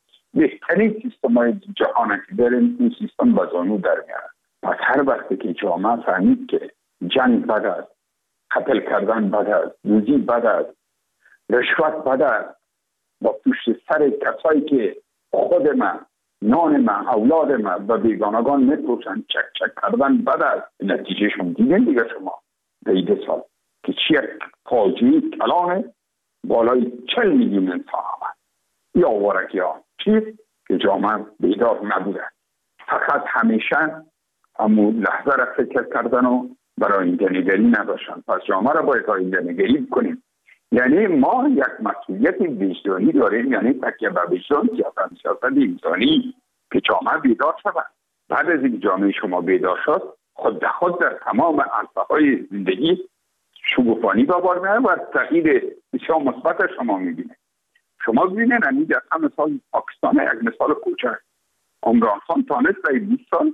بهترین سیستم‌های جهان که داریم این سیستم به زانو در میاره. پس هر وقتی که جامعه فهمید که جنگ بد است، قتل کردن بد است، دزدی بد است، رشوت بد است، با پشت سر کسایی که خود من، نان من، اولاد من و بیگانگان میپوشن چک کردن بد است، نتیجه شما دیدن دیگه شما دیده سال که چی فاجعه کلان بالای 40 میلیون انسان آمد یا ورکی ها چیز که جامعه بیدار نبوده، فقط همیشه همون لحظه را فکر کردن و برای آینده نگری نداشتن. پس جامعه را باید آینده نگری کنیم. یعنی ما یک مسئولیت وجدانی داریم، یعنی تکیه به وجدان، سیاست انسانی که جامعه بیدار شود. بعد از این جامعه شما بیدار شد، خود به خود در تمام عرصه‌های زندگی شگوفانی به بار میاد و تغییر بسیار مثبت شما میبینه. شما ببینید همین در مثال پاکستان یک مثال کوچک، عمران خان تانست در 20 سال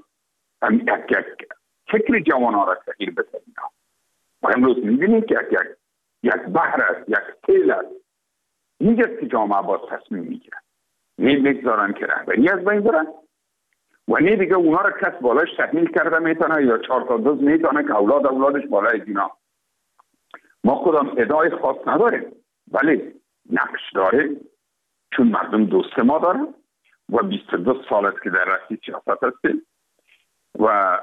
یک فکر جوانان را تغییر بده. و امروز میبینید که یک بحر است، یک سیل است، اینجاست که جامعه باز تصمیم میگیرن، نه بگذارن که رهبری از بین برن و نه دیگه اونا را کس بالاش تحمیل کرده میتونه یا 4 تا دوز میتونه که اولادش بالای دینا. ما خودم ادعای خاص نداریم، ولی نقش داره، چون مردم دوست ما دارن و 22 سال است که در راستی سیاست هستیم و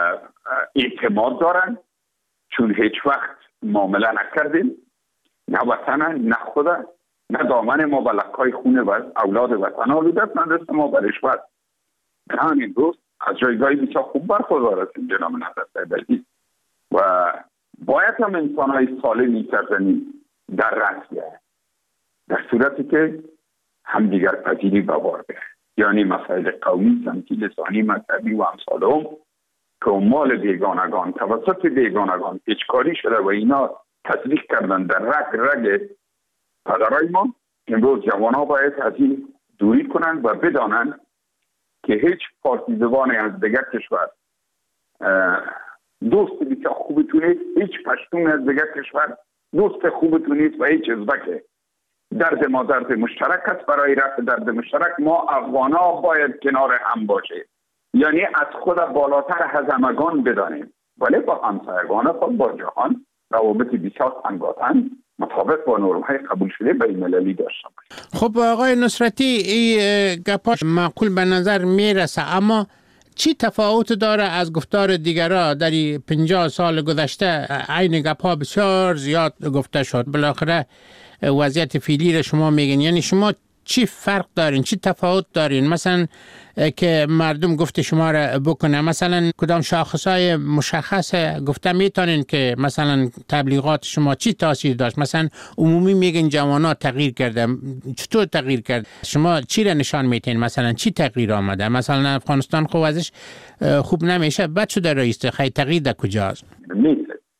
اعتماد دارن، چون هیچ وقت معامله نکردیم، نه وطن، نه خود، نه دامن ما به لکای خونه و اولاد وطن آلوده است، نه دست ما به رشوت. همین روز از جایگاهی بسیار خوب برخوردار هستیم جناب نظر عزیز و باید هم انسان‌های سالمی سرزمین در رأس بیاید، در صورتی که همدیگر پذیری به بار بیاید، یعنی مسائل قومی، سمتی، لسانی، مذهبی و امثالهم که مال بیگانگان توسط بیگانگان اجکاری شده و اینا تصدیق کردن در رگ پدرای ما. امروز جوانها باید از این دوری کنند و بدانند که هیچ پارتیزوانی از دیگر کشور دوست بسیار خوبتون نیست، هیچ پشتون از دیگر کشور دوست خوبتون نیست و هیچ ازبکه. درد ما درد مشترک است، برای رفع درد مشترک ما افغانا باید کنار هم باشه، یعنی از خود بالاتر از همگان بدانیم، ولی با همسایگان خود با جهان روابط بسیار تنگاتن مطابق با نرم‌های قبول شده بین المللی داشته باشیم. خب آقای نصرتی، این گپاش معقول به نظر میرسه، اما چی تفاوت داره از گفتار دیگرها؟ در 50 سال گذشته عین گپا بسیار زیاد گفته شد، بالاخره وضعیت فعلی را شما میگین، یعنی شما چی فرق دارین، چی تفاوت دارین مثلا که مردم گفت شما را بکنه؟ مثلا کدام شاخصهای مشخص گفته میتونین که مثلا تبلیغات شما چی تاثیر داشت؟ مثلا عمومی میگن جوانا تغییر کرده، چطور تغییر کرد؟ شما چی را نشان میتین؟ مثلا چی تغییر آمده؟ مثلا افغانستان خب ازش خوب نمیشه، بد شده رئیس، خیلی تغییر در کجاست؟ نیست.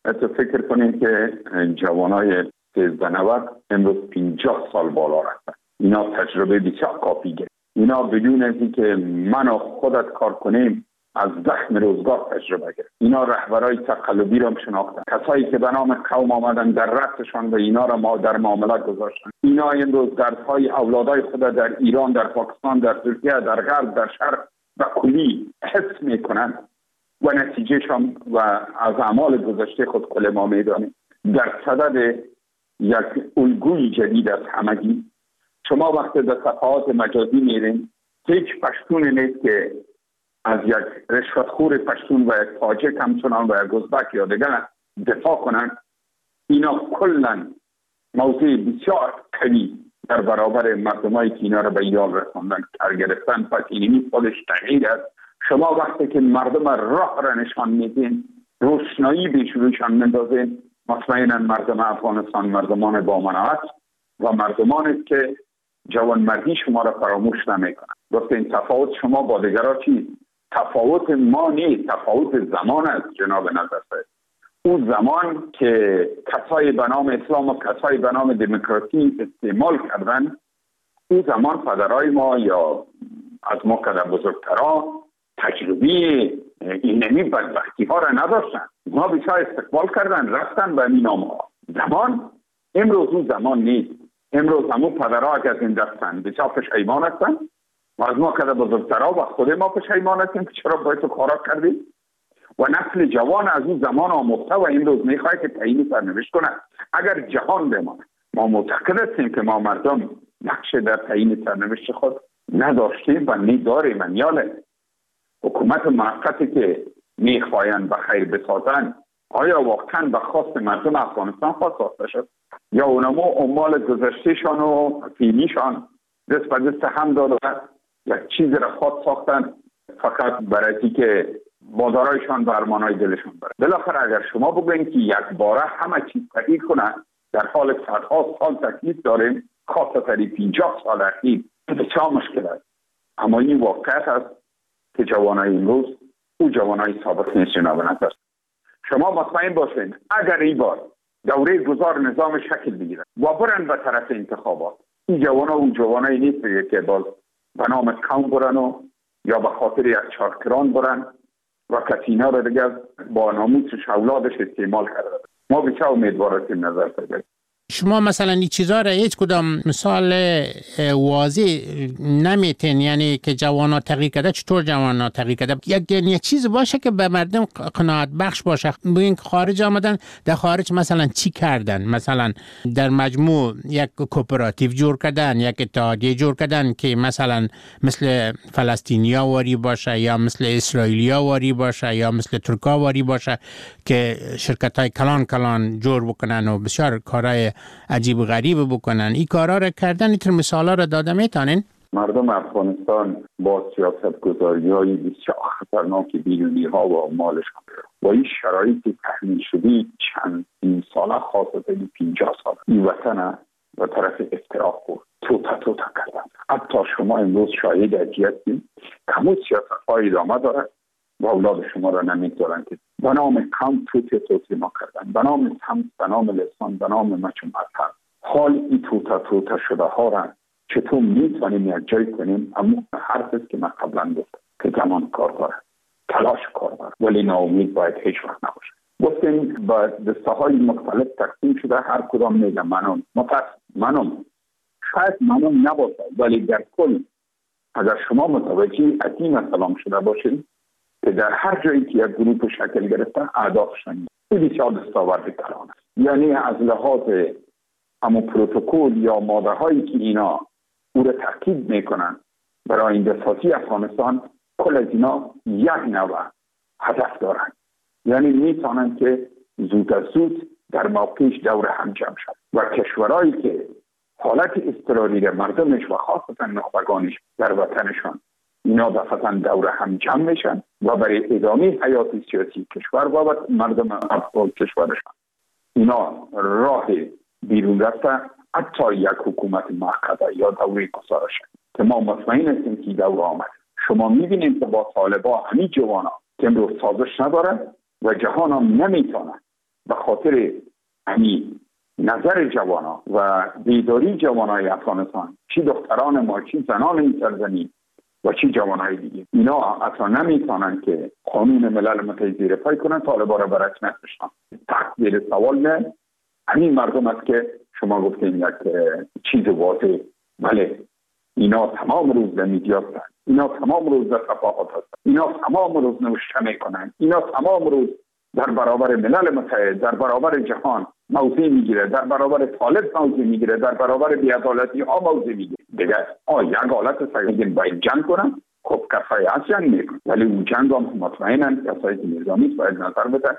تو فکر کنید که جوانای 13-90 امروز 50 سال بالا رفتن. اینا تجربه بسیار کافی گرفت. اینا بدون از اینکه من و خودت کار کنیم از زخم روزگار تجربه گرفت. اینا رهبرای تقلبی را شناختن، کسایی که به نام قوم آمدن در رأسشان و اینا را ما در معاملات گذاشتن. اینا امروز دردهای اولادای خود در ایران، در پاکستان، در ترکیه، در غرب، در شرق و کلی حس میکنن و نتیجهشان و از اعمال گذشته خود کل ما میدانیم. در صدد یک الگوی جدید از همگی، شما وقتی در صفحات مجازی میرین هیچ پشتون نیست که از یک رشوتخور پشتون و یک تاجک همچنان و یک ازبک یا دیگر دفاع کنند. اینا کلن موضوع بسیار قوی در برابر مردمایی که اینا را به ایران رساندن کار گرفتن. پس اینی خودش تغییر است. شما وقتی که مردم راه را نشان میدین، روشنایی به روشان میندازین، مطمئنا مردم افغانستان مردمان با مناعت و مردمانی که جوانمردی شما را فراموش نمیکنن. گفتین تفاوت شما با دیگرها چیست؟ تفاوت ما نیست، تفاوت زمان است جناب نظرفرد. اون زمان که کسای به نام اسلام و کسای به نام دموکراسی استعمال کردن، اون زمان پدرای ما یا از ما که بزرگترها تجربه اینمی بدبختی ها را نداشتن. ما بسیار استقبال کردن، رفتن به این نام ها. زمان امروز اون زمان نیست. امروز همون پدرها که از این دستن بسیار پشیمان هستن و از ما که بزرگترها و خود ما پشیمان هستیم که چرا باید تو کارا کردیم. و نسل جوان از اون زمان آموخته و امروز میخواه که تعیین سرنوشت کنه. اگر جهان بمانه، ما معتقد هستیم که ما مردم نقش در تعیین سرنوشت خود نداشتیم و نداریم. منیاله حکومت موقتی که میخواین به خیر بسازن، آیا واقعا به خواست مردم افغانستان خواست ساخته شد یا اونمو اموال گذشتهشان و فیلیشان دست به دست هم داده یک چیز را خود ساختن فقط برای که بازارایشان به ارمانهای دلشان بره. بالاخره اگر شما بگوین که یک باره همه چیز تغییر کنه، در حال صدها سال تکلیف داریم، خاصه 50 سال اخیر بسیار مشکل است. اما این واقعیت است که جوانای امروز او جوانای سابق نیست. جناب نظر شما مطمئن باشین اگر این بار دوره گذار نظام شکل بگیره و برن به طرف انتخابات، این جوانا اون جوانایی نیست که باز به نام قوم برن و یا به خاطر یک چارکران برن و کسینا رو دیگه با ناموسش اولادش استعمال کرده. ما بسیار امیدوار هستیم نظر بگیرید. شما مثلا این چیزا را هیچ کدام مثال واضح نمیتین، یعنی که جوانا تغییر کرده، چطور جوانا تغییر کرده؟ یک چیز باشه که به مردم قناعت بخش باشه. ببین خارج آمدن، در خارج مثلا چی کردن؟ مثلا در مجموع یک کوپراتیو جور کردن، یک اتحادیه جور کردن که مثلا مثل فلسطینیا واری باشه یا مثل اسرائیلیا واری باشه یا مثل ترکا واری باشه که شرکت‌های کلان جور بکنن و بسیار کارهای عجیب و غریب بکنن. این کارا را کردن. اینطور مثالا را داده میتونین؟ مردم افغانستان با سیاستگذاری‌های بسیار خطرناک بیرونی ها و مالشان با این شرایط تحمیل شده چند این ساله خاصه 50 سال این وطن و طرف افتراق بود توتا کردن. حتی شما امروز شاهد هستیم کمون سیاست‌های ادامه داره و اولاد شما را نمی‌ذارن که به نام قوم توتی ما کردن، به نام سمت، به نام لسان، به نام مچم مذهب. حال این توتا شده ها را چطور میتونیم یک جای کنیم؟ اما حرف است که من قبلا گفتم که زمان کار داره، تلاش کار داره، ولی ناامید باید هیچ وقت نباشه. گفتیم با دسته های مختلف تقسیم شده، هر کدام میگه منم شاید منم نباشه، ولی در کل اگر شما متوجه این مسئله شده باشید که در هر جایی که یک گروه شکل گرفته اهدافشان این بسیار دستاورد کلان است. یعنی از لحاظ همون پروتکل یا ماده هایی که اینا او را تاکید میکنن برای آینده سازی افغانستان، کل از اینا یک نوع هدف دارن. یعنی میتونن که زود از زود در موقعش دور هم جمع شد و کشورهایی که حالت اضطراری مردمش و خاصتا نخبگانش در وطنشان اینا دفعتا دور هم جمع میشن و برای ادامه حیات سیاسی کشور و مردم افغان کشورشان اینا راه بیرون رفته حتی یک حکومت موقته یا دوره گذار شد که ما مطمئن هستیم که دوره آمد. شما میبینید که با طالبا همین جوانا که امروز سازش نداره و جهان هم نمیتونه به خاطر همین نظر جوانا و بیداری جوانای افغانستان، چی دختران ما، چی زنان این سرزمین و چی جوانای دیگه، اینا اصلا نمیتونن که قانون ملل متحد زیر پای کنن، طالبان را برعکس نکشن. تقدیر سوال نه همین مردم است که شما گفتین یک چیز واضح. بله، اینا تمام روز در میدیا هستن، اینا تمام روز در صفحات هستن، اینا تمام روز نوشته میکنن، اینا تمام روز در برابر ملل متحد، در برابر جهان موضع میگیره، در برابر طالب موضع میگیره، در برابر بی‌عدالتی ها موضع میگیره. دیگه یک حالت سگین باید جنگ کنن، خب کسایی از جنگ میکنن، ولی اون جنگ هم مطمئنن کسایی نظامی باید نظر بدن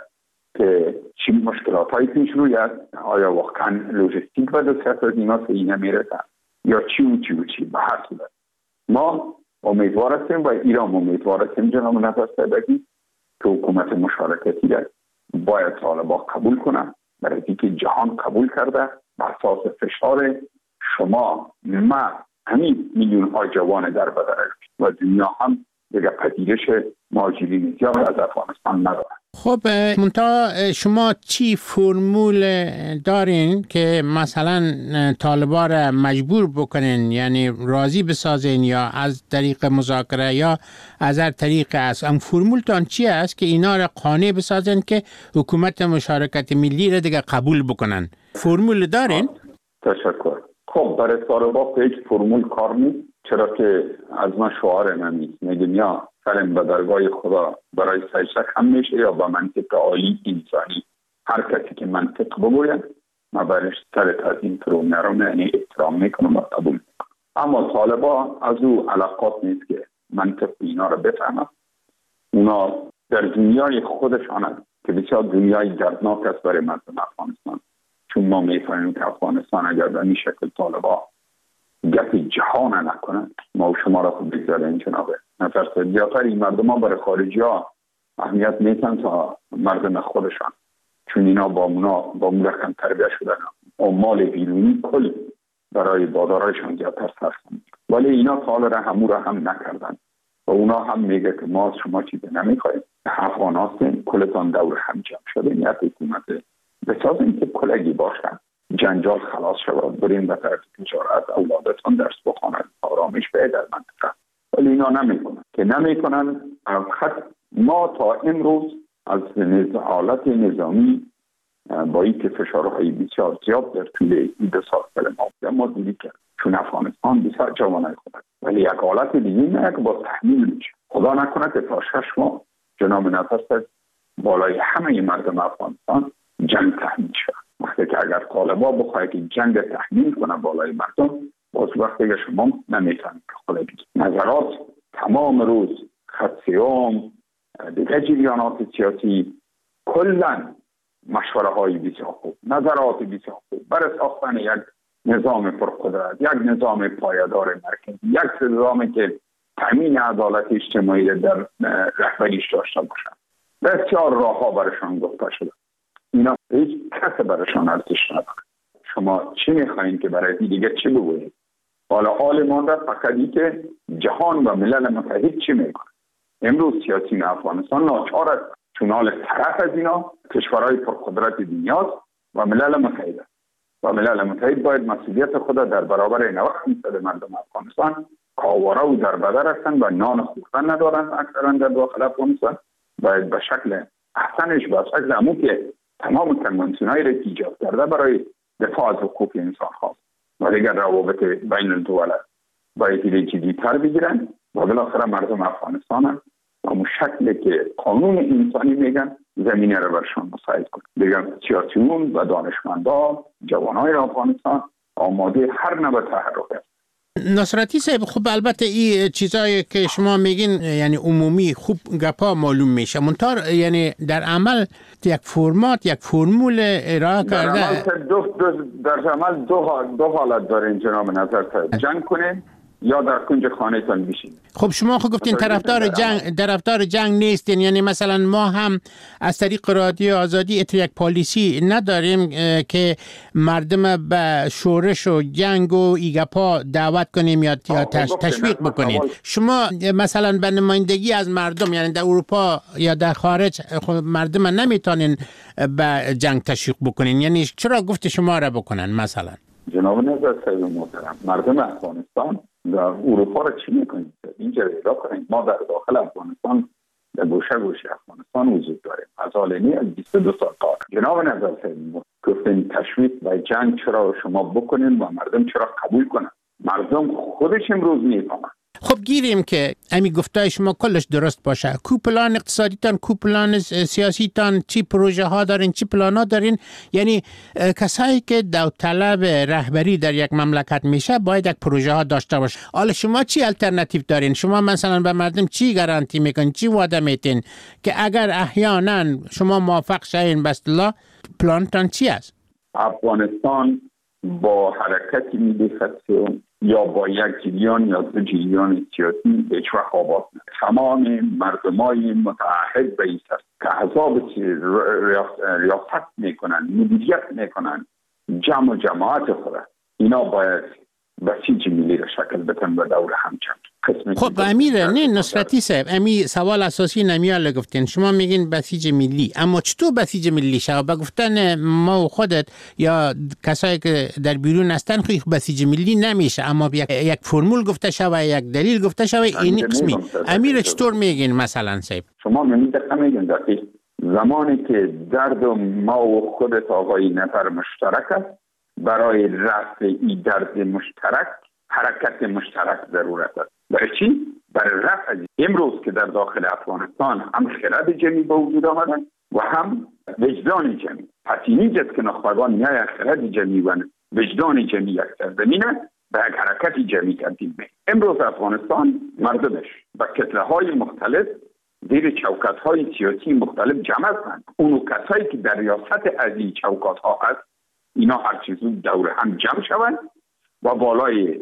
که چی مشکلات هایی پیش روی است، آیا واقعا لوجستیک و دسترس از اینا سعی نمیرسن یا چی به هر صورت ما امیدوار هستیم و ایران امیدوار هستیم جناب نفس صدقی که حکومت مشارکتی را باید طالبان قبول کنن، برای اینکه جهان قبول کرده بر اساس فشار شما ما همین میلیون ها جوان در بدر و دنیا هم دیگه پذیرش مهاجرین زیاد از افغانستان نداره. خب منتها شما چی فرمول دارین که مثلا طالبان را مجبور بکنین، یعنی راضی بسازین یا از طریق مذاکره یا از هر طریق است؟ ام فرمولتان چی است که اینا را قانع بسازین که حکومت مشارکت ملی را دیگه قبول بکنن؟ فرمول دارین؟ تشکر. خب برای طالبان هیچ فرمول کار نیست، چرا که از من شعار نمیست میگم یا سرم به درگاه خدا برای سجده کم میشه یا با منطق عالی انسانی. هر کسی که منطق بگوید ما برش سر تعظیم فرو نرم، یعنی احترام میکنم و قبول میکنم. اما طالبان از او علاقات نیست که منطق اینا رو بفهمن. اونا در دنیای خودشان هست که بسیار دنیای دردناک است برای مردم افغانستان، چون ما میفهمیم که افغانستان اگر به این شکل طالبان گپ جهان نکنن ما و شما را خود بگذاریم جنابه نفر زیادتر این مردم ها برای خارجی ها اهمیت میتن تا مردم خودشان، چون اینا با اون رقم تربیه شدن و مال بیرونی کل برای بادارایشان زیادتر صرف کنند. ولی اینا تا را هم نکردن و اونا هم میگه که ما از شما چیزی نمیخوایم، افغان هستیم، کلتان دور هم جمع شده، نیت حکومت بسازیم که کلگی باشن، جنجال خلاص شود، بریم به طرف تجارت، اولادتان درس بخوانند، آرامش به در منطقه. ولی اینا نمیکنن. خط ما تا امروز از حالت نظامی با این که فشارهای بسیار زیاد در طول این 2 سال ما دیدیم که چون افغانستان بسیار جوانای خود است، ولی یک حالت دیگه نه که با تحمیل میشه. خدا نکنه که تا 6 ماه جناب نفس بالای همه مردم افغانستان جنگ تحمیل شد. وقتی که اگر طالبان بخواهد که جنگ تحمیل کنه بالای مردم، باز وقتی که شما نمیتونید که خود بگید. نظرات تمام روز خدسیوم دیگه جریانات سیاسی کلن مشوره های بسیار خوب، نظرات بسیار خوب برای ساختن یک نظام پرقدرت، یک نظام پایدار مرکزی، یک نظامی که تامین عدالت اجتماعی در رهبریش داشته باشد. بسیار راه ها برشان گفته شده. اینا هیچ کس برشان ارزش نداره. شما چی میخواین که برای دیگه چی بگویید؟ حالا حال مانده فقط این که جهان و ملل متحد چی میکنه. امروز سیاسیون افغانستان ناچار است، چون حال طرف از اینا کشورهای پرقدرت دنیاست و ملل متحد است و ملل متحد باید مسئولیت خود در برابر 90% مردم افغانستان کاواره و در بدر هستند و نان خوردن ندارند اکثرا در داخل افغانستان، باید به شکل احسنش به شکل همون که تمام کنوانسیون‌های را ایجاد کرده برای دفاع از حقوق انسان خواست و دیگر روابط بین الدول باید جدی‌تر بگیرن و بالاخره مردم افغانستان هم همون شکلی که قانون انسانی میگن زمینه را برشان مساعد کنه. دیگر سیاسیون و دانشمندان جوانای افغانستان آماده هر نوع تحرک است. نصرتی صاحب، خب البته این چیزایی که شما میگین یعنی عمومی خوب گپا معلوم میشه، منتها یعنی در عمل یک فرمات، یک فرمول ارائه کرده. در عمل دو حالت دارین جناب نظر صاحب. جنگ کنین یا در کنج خانه‌تان بشینید. خب شما خود گفتین طرفدار جنگ نیستین، یعنی مثلا ما هم از طریق رادیو آزادی یک پالیسی نداریم که مردم به شورش و جنگ و ایگپا دعوت کنیم یا تشویق بکنیم. شما مثلا به نمایندگی از مردم، یعنی در اروپا یا در خارج مردم نمیتونین به جنگ تشویق بکنین، یعنی چرا گفت شما را بکنن؟ مثلا جناب نظر صاحب محترم، مردم افغانستان در اروپا را چی میکنید؟ اینجا رضا کنید. ما در داخل افغانستان در گوشه افغانستان وجود داریم از حالینی از 22 سال قبل. جناب نظر صاحب گفتین تشویق به جنگ چرا شما بکنین و مردم چرا قبول کنن؟ مردم خودش امروز میفهمن. خب گیریم که امی گفتای شما کلش درست باشه. کو پلان اقتصادیتان، کو پلان سیاسیتان، چی پروژه ها دارین، چی پلان ها دارین؟ یعنی کسایی که داوطلب رهبری در یک مملکت میشه باید یک پروژه ها داشته باشه. حالا شما چی الटरनेटिव دارین؟ شما مثلا به مردم چی گارانتی میکنین، چی وعده میتین که اگر احیانا شما موافق شین به اصطلاح پلانتان چی است؟ افغانستان با حرکت ملی خطی یا با 1 جریان یا 2 جریان سیاسی هیچ وقت آباد نه. تمام مردمای متعهد به این است که احزاب ریاست میکنن، مدیریت میکنن جمع و جماعت خود، اینا باید بسیج ملی را شکل بدن و دور هم جمع. خب امیر نصرتی صاحب، امی سوال اساسی نمیال گفتین، شما میگین بسیج ملی، اما چطور بسیج ملی شد؟ با گفتن ما و خودت یا کسایی که در بیرون هستن خیلی بسیج ملی نمیشه، اما یک فرمول گفته شوه، یک دلیل گفته شوه، این قسمی. امیر چطور میگین مثلا صاحب؟ شما میگین دقیق زمانی که درد ما و خودت آقای نفر مشترک است، برای رفع این درد مشترک حرکت مشترک ضرورت است. برای چی؟ برای رفع امروز که در داخل افغانستان هم خرد جمعی به وجود آمدن و هم وجدان جمعی. پس اینی است که نخبگان میای خرد جمعی و وجدان جمعی یک سرزمینه به یک حرکت جمعی تبدیل میشه. امروز افغانستان مردمش با کتله های مختلف زیر چوکات های سیاسی مختلف جمع هستند. اونو کسایی که در ریاست از این چوکات ها هست، اینا هر چیزو دور هم جمع شوند و بالای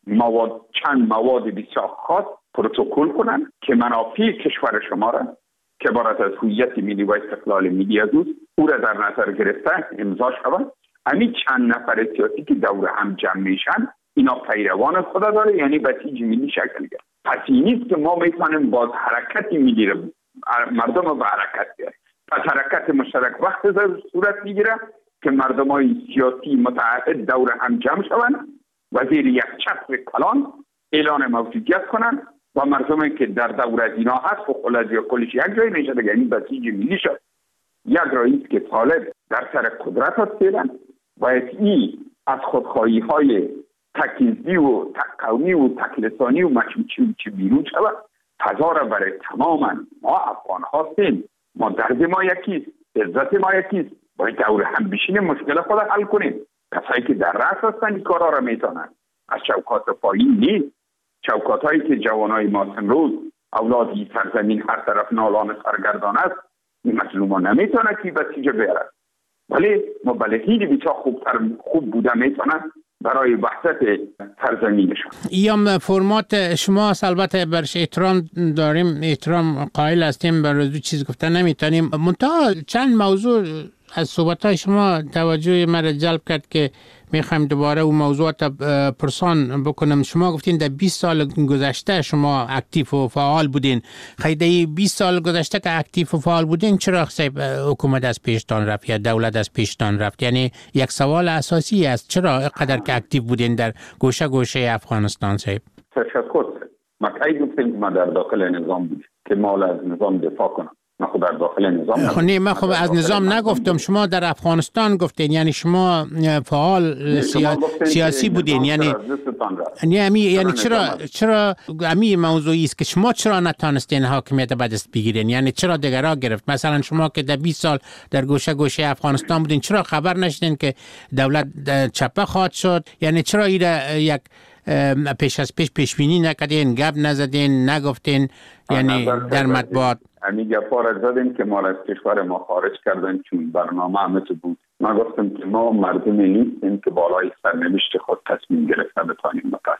چند مواد بسیار خاص پروتکل کنند که منافع کشور شما را که عبارت از هویت ملی و استقلال ملی از او را در نظر گرفته امضا شود. همین چند نفر سیاسی که دور هم جمع میشن، اینا پیروان خود داره، یعنی بسیج ملی شکل گرفت. پس این نیست که ما میتونیم باز حرکت ملی را مردم رو به حرکت بیاریم. پس حرکت مشترک وقت صورت میگیره که مردمای سیاسی متعهد دور هم جمع شوند و زیر یک چتر کلان اعلان موجودیت کنند و مردمی که در دور از اینا هست و خلاص یا کلش یک جای میشه، یعنی بسیج ملی شد. یک رئیس که طالب در سر قدرت هست فعلا باید این از خودخواهی های تکیزی و قومی و تکلسانی و مچمچی چی بیرون شود. فضا را برای تماما ما افغان هستیم، ما درد ما یکیست، عزت ما یکیست، باید دور هم بشینیم مشکل خود حل کنیم. کسایی که در رأس هستن این کارا را میتونن، از چوکات پایین نیست. چوکات هایی که جوانای ما امروز اولادی سرزمین هر طرف نالان سرگردان است، این مظلومان نمیتونه که بسیجه بیارد، ولی مبلغین بسیار خوب بوده میتونن برای وحدت سرزمینشون. ایام فرمات شما البته برش احترام داریم، احترام قائل هستیم، برای دو چیز گفتن نمیتونیم. منتها چند موضوع از صحبت‌های شما توجه مرا جلب کرد که میخوایم دوباره اون موضوعات پرسان بکنم. شما گفتین در 20 سال گذشته شما اکتیو و فعال بودین. خیلی 20 سال گذشته که اکتیو و فعال بودین، چرا حکومت از پیشتان رفت یا دولت از پیشتان رفت؟ یعنی یک سوال اساسی است، چرا اینقدر که اکتیو بودین در گوشه گوشه افغانستان صاحب؟ تشکر. ما کی گفتیم ما در داخل نظام بودیم که ما از نظام دفاع کنم. ما خود در داخل نظام من خب از نظام نگفتم، شما در افغانستان گفتین، یعنی شما فعال سیاسی بودین. یعنی چرا امی موضوعی است که شما چرا نتونستین حاکمیت به دست بگیرین؟ یعنی چرا دیگرها گرفت؟ مثلا شما که در 20 سال در گوشه گوشه افغانستان بودین، چرا خبر نشدین که دولت چپه خواهد شد؟ یعنی چرا ایره یک پیش بینی نکردین، گپ نزدین، نگفتین یعنی در مطبوعات؟ امی گپا را زدیم که ما از کشور ما خارج کردن چون برنامه همه بود. ما گفتم که ما مردمی نیستیم که بالای سرنوشت خود تصمیم گرفته بتانیم بکنیم.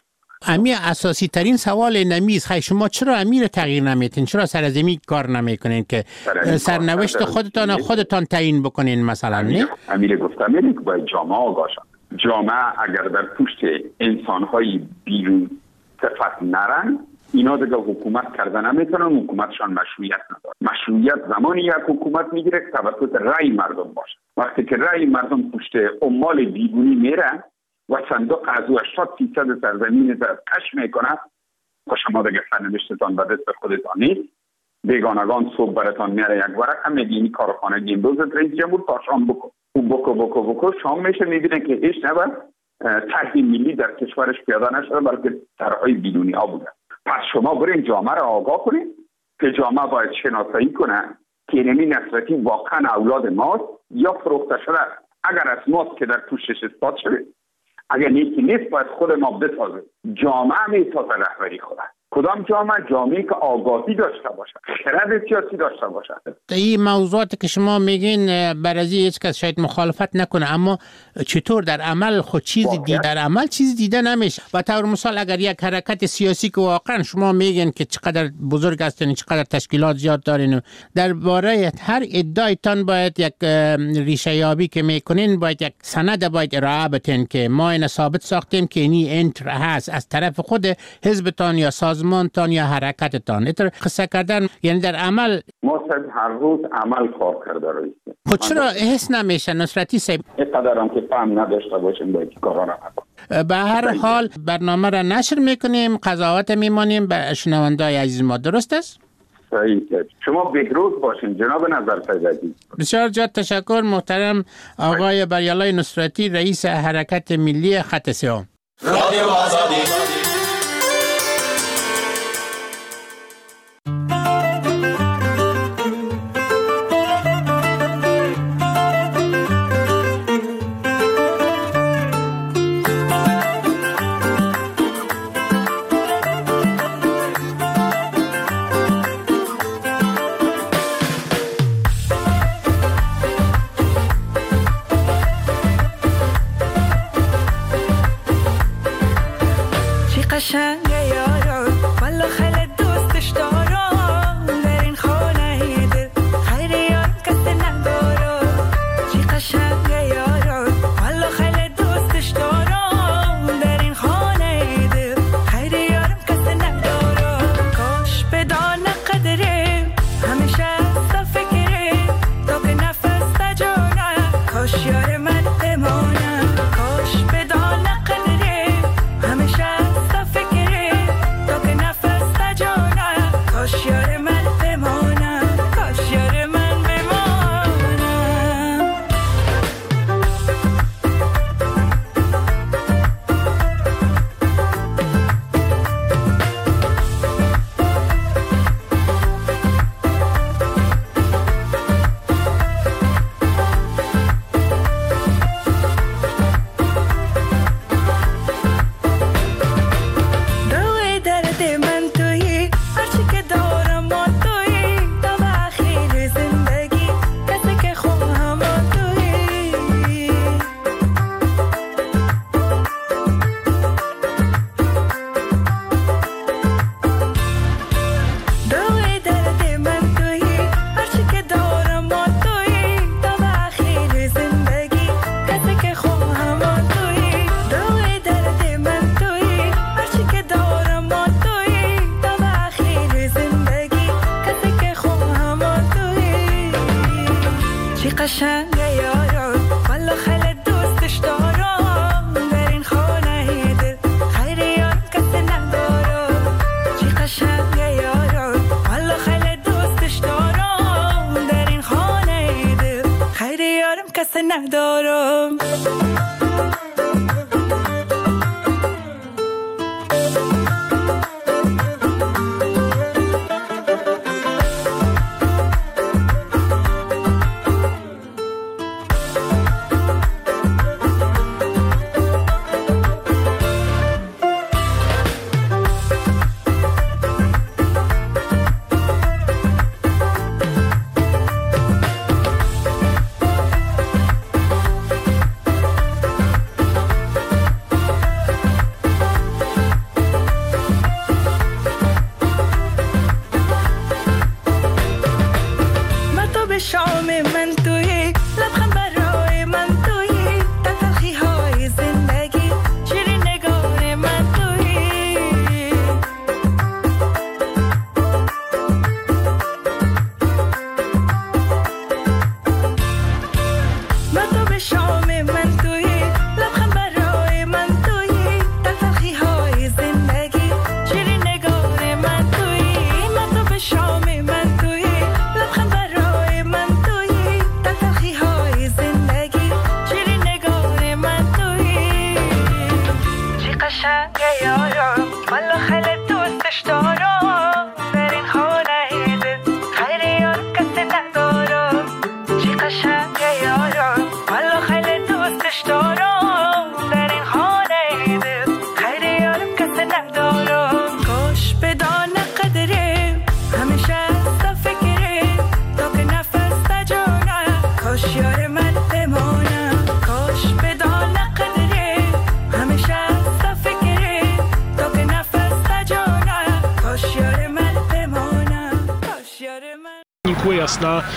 امی اساسی ترین سوال نمیز خیلی شما چرا امیر تغییر نمیتین؟ چرا سرزمین کار نمیکنین که سرنوشت خودتان تعیین بکنین مثلا؟ نه امیر گفتم که باید جامعه آگاه شد. جامعه اگر در پشت انسان‌های بیرون صفت نرن، اینا دیگه حکومت کردن نمیتونن، حکومتشان مشروعیت نداره. مشروعیت زمانی یک حکومت میگیره که توسط رأی مردم باشه. وقتی که رأی مردم پشت عمال بیرونی میره و صندوق از 80% سرزمین از کش میکنه، و شما دیگه سرنوشتتان به دست خودتان نیست. بیگانگان صبح براتان میاره یک ورق هم میگه این کارخانه امروز رئیس جمهور تا شام بکن. بکو شام میشه میبینه که هیچ نبر طرح ملی در کشورش پیاده نشده، بلکه طرحهای بیرونی ها بوده. پس شما برین جامعه را آگاه کنید که جامعه باید شناسایی کنه که اینمی نصرتی واقعا اولاد ماست یا فروخته شده. اگر از ماست که در پوشش اثبات شده، اگر نیست باید خود ما بسازه. جامعه میسازه رهبری خود. کدام جامعه که آگاهی داشته باشه، خرد سیاسی داشته باشه. این موضوعاتی که شما میگین برای هیچ کس شاید مخالفت نکنه، اما چطور در عمل خود چیزی دیده نمیشه؟ و طور مثال اگر یک حرکت سیاسی که واقعا شما میگین که چقدر بزرگ هستین، چقدر تشکیلات زیاد دارین، درباره هر ادعایتان باید یک ریشه یابی که میکنین، باید یک سند باید ارائه بدین که ما این ثابت ساختیم که اینی انتر هست از طرف خود حزبتان یا سازمانتان یا حرکتتان. اتر قصه کردن یعنی در عمل ما هر روز عمل کار کرده راییم. خود چرا حس نمیشه نصرتی صاحب؟ اینقدر هم که فهم نداشته باشیم باید کارا را نکنیم. به هر حال برنامه را نشر میکنیم، قضاوت میمانیم به شنوندای عزیز ما. درست است؟ صحیح. شما بهروز باشین جناب نظر فیضی. بسیار زیاد تشکر محترم آقای بریالای نصرتی، رئیس حرکت ملی خط سه‌ام. رادیو آزادی. به شام من تویی، لبخند برای من تویی، در تلخی های زندگی شیرین نگار من تویی. من تو به شام من تویی، لبخند برای من تویی، در تلخی های زندگی شیرین نگار من تویی. من تو به شام من تویی، لبخند برای من تویی، در تلخی های زندگی شیرین نگار من تویی. چی قشنگه یارم، والا خیلی دوستش دارم، در این خانه دل خیلی یار کسی ندارم. چی قشنگه یارم، والا خیلی دوستش دارم، در این خانه دل خیلی یار کسی ندارم. کاش بدانه قدره همیشه از فکره، تا که نفس تا جانه کاش یار من بمانه. کاش بدانه قدره همیشه از فکره، تا که نفس تا جانه کاش یار من بمانه. کاش یار من Jasna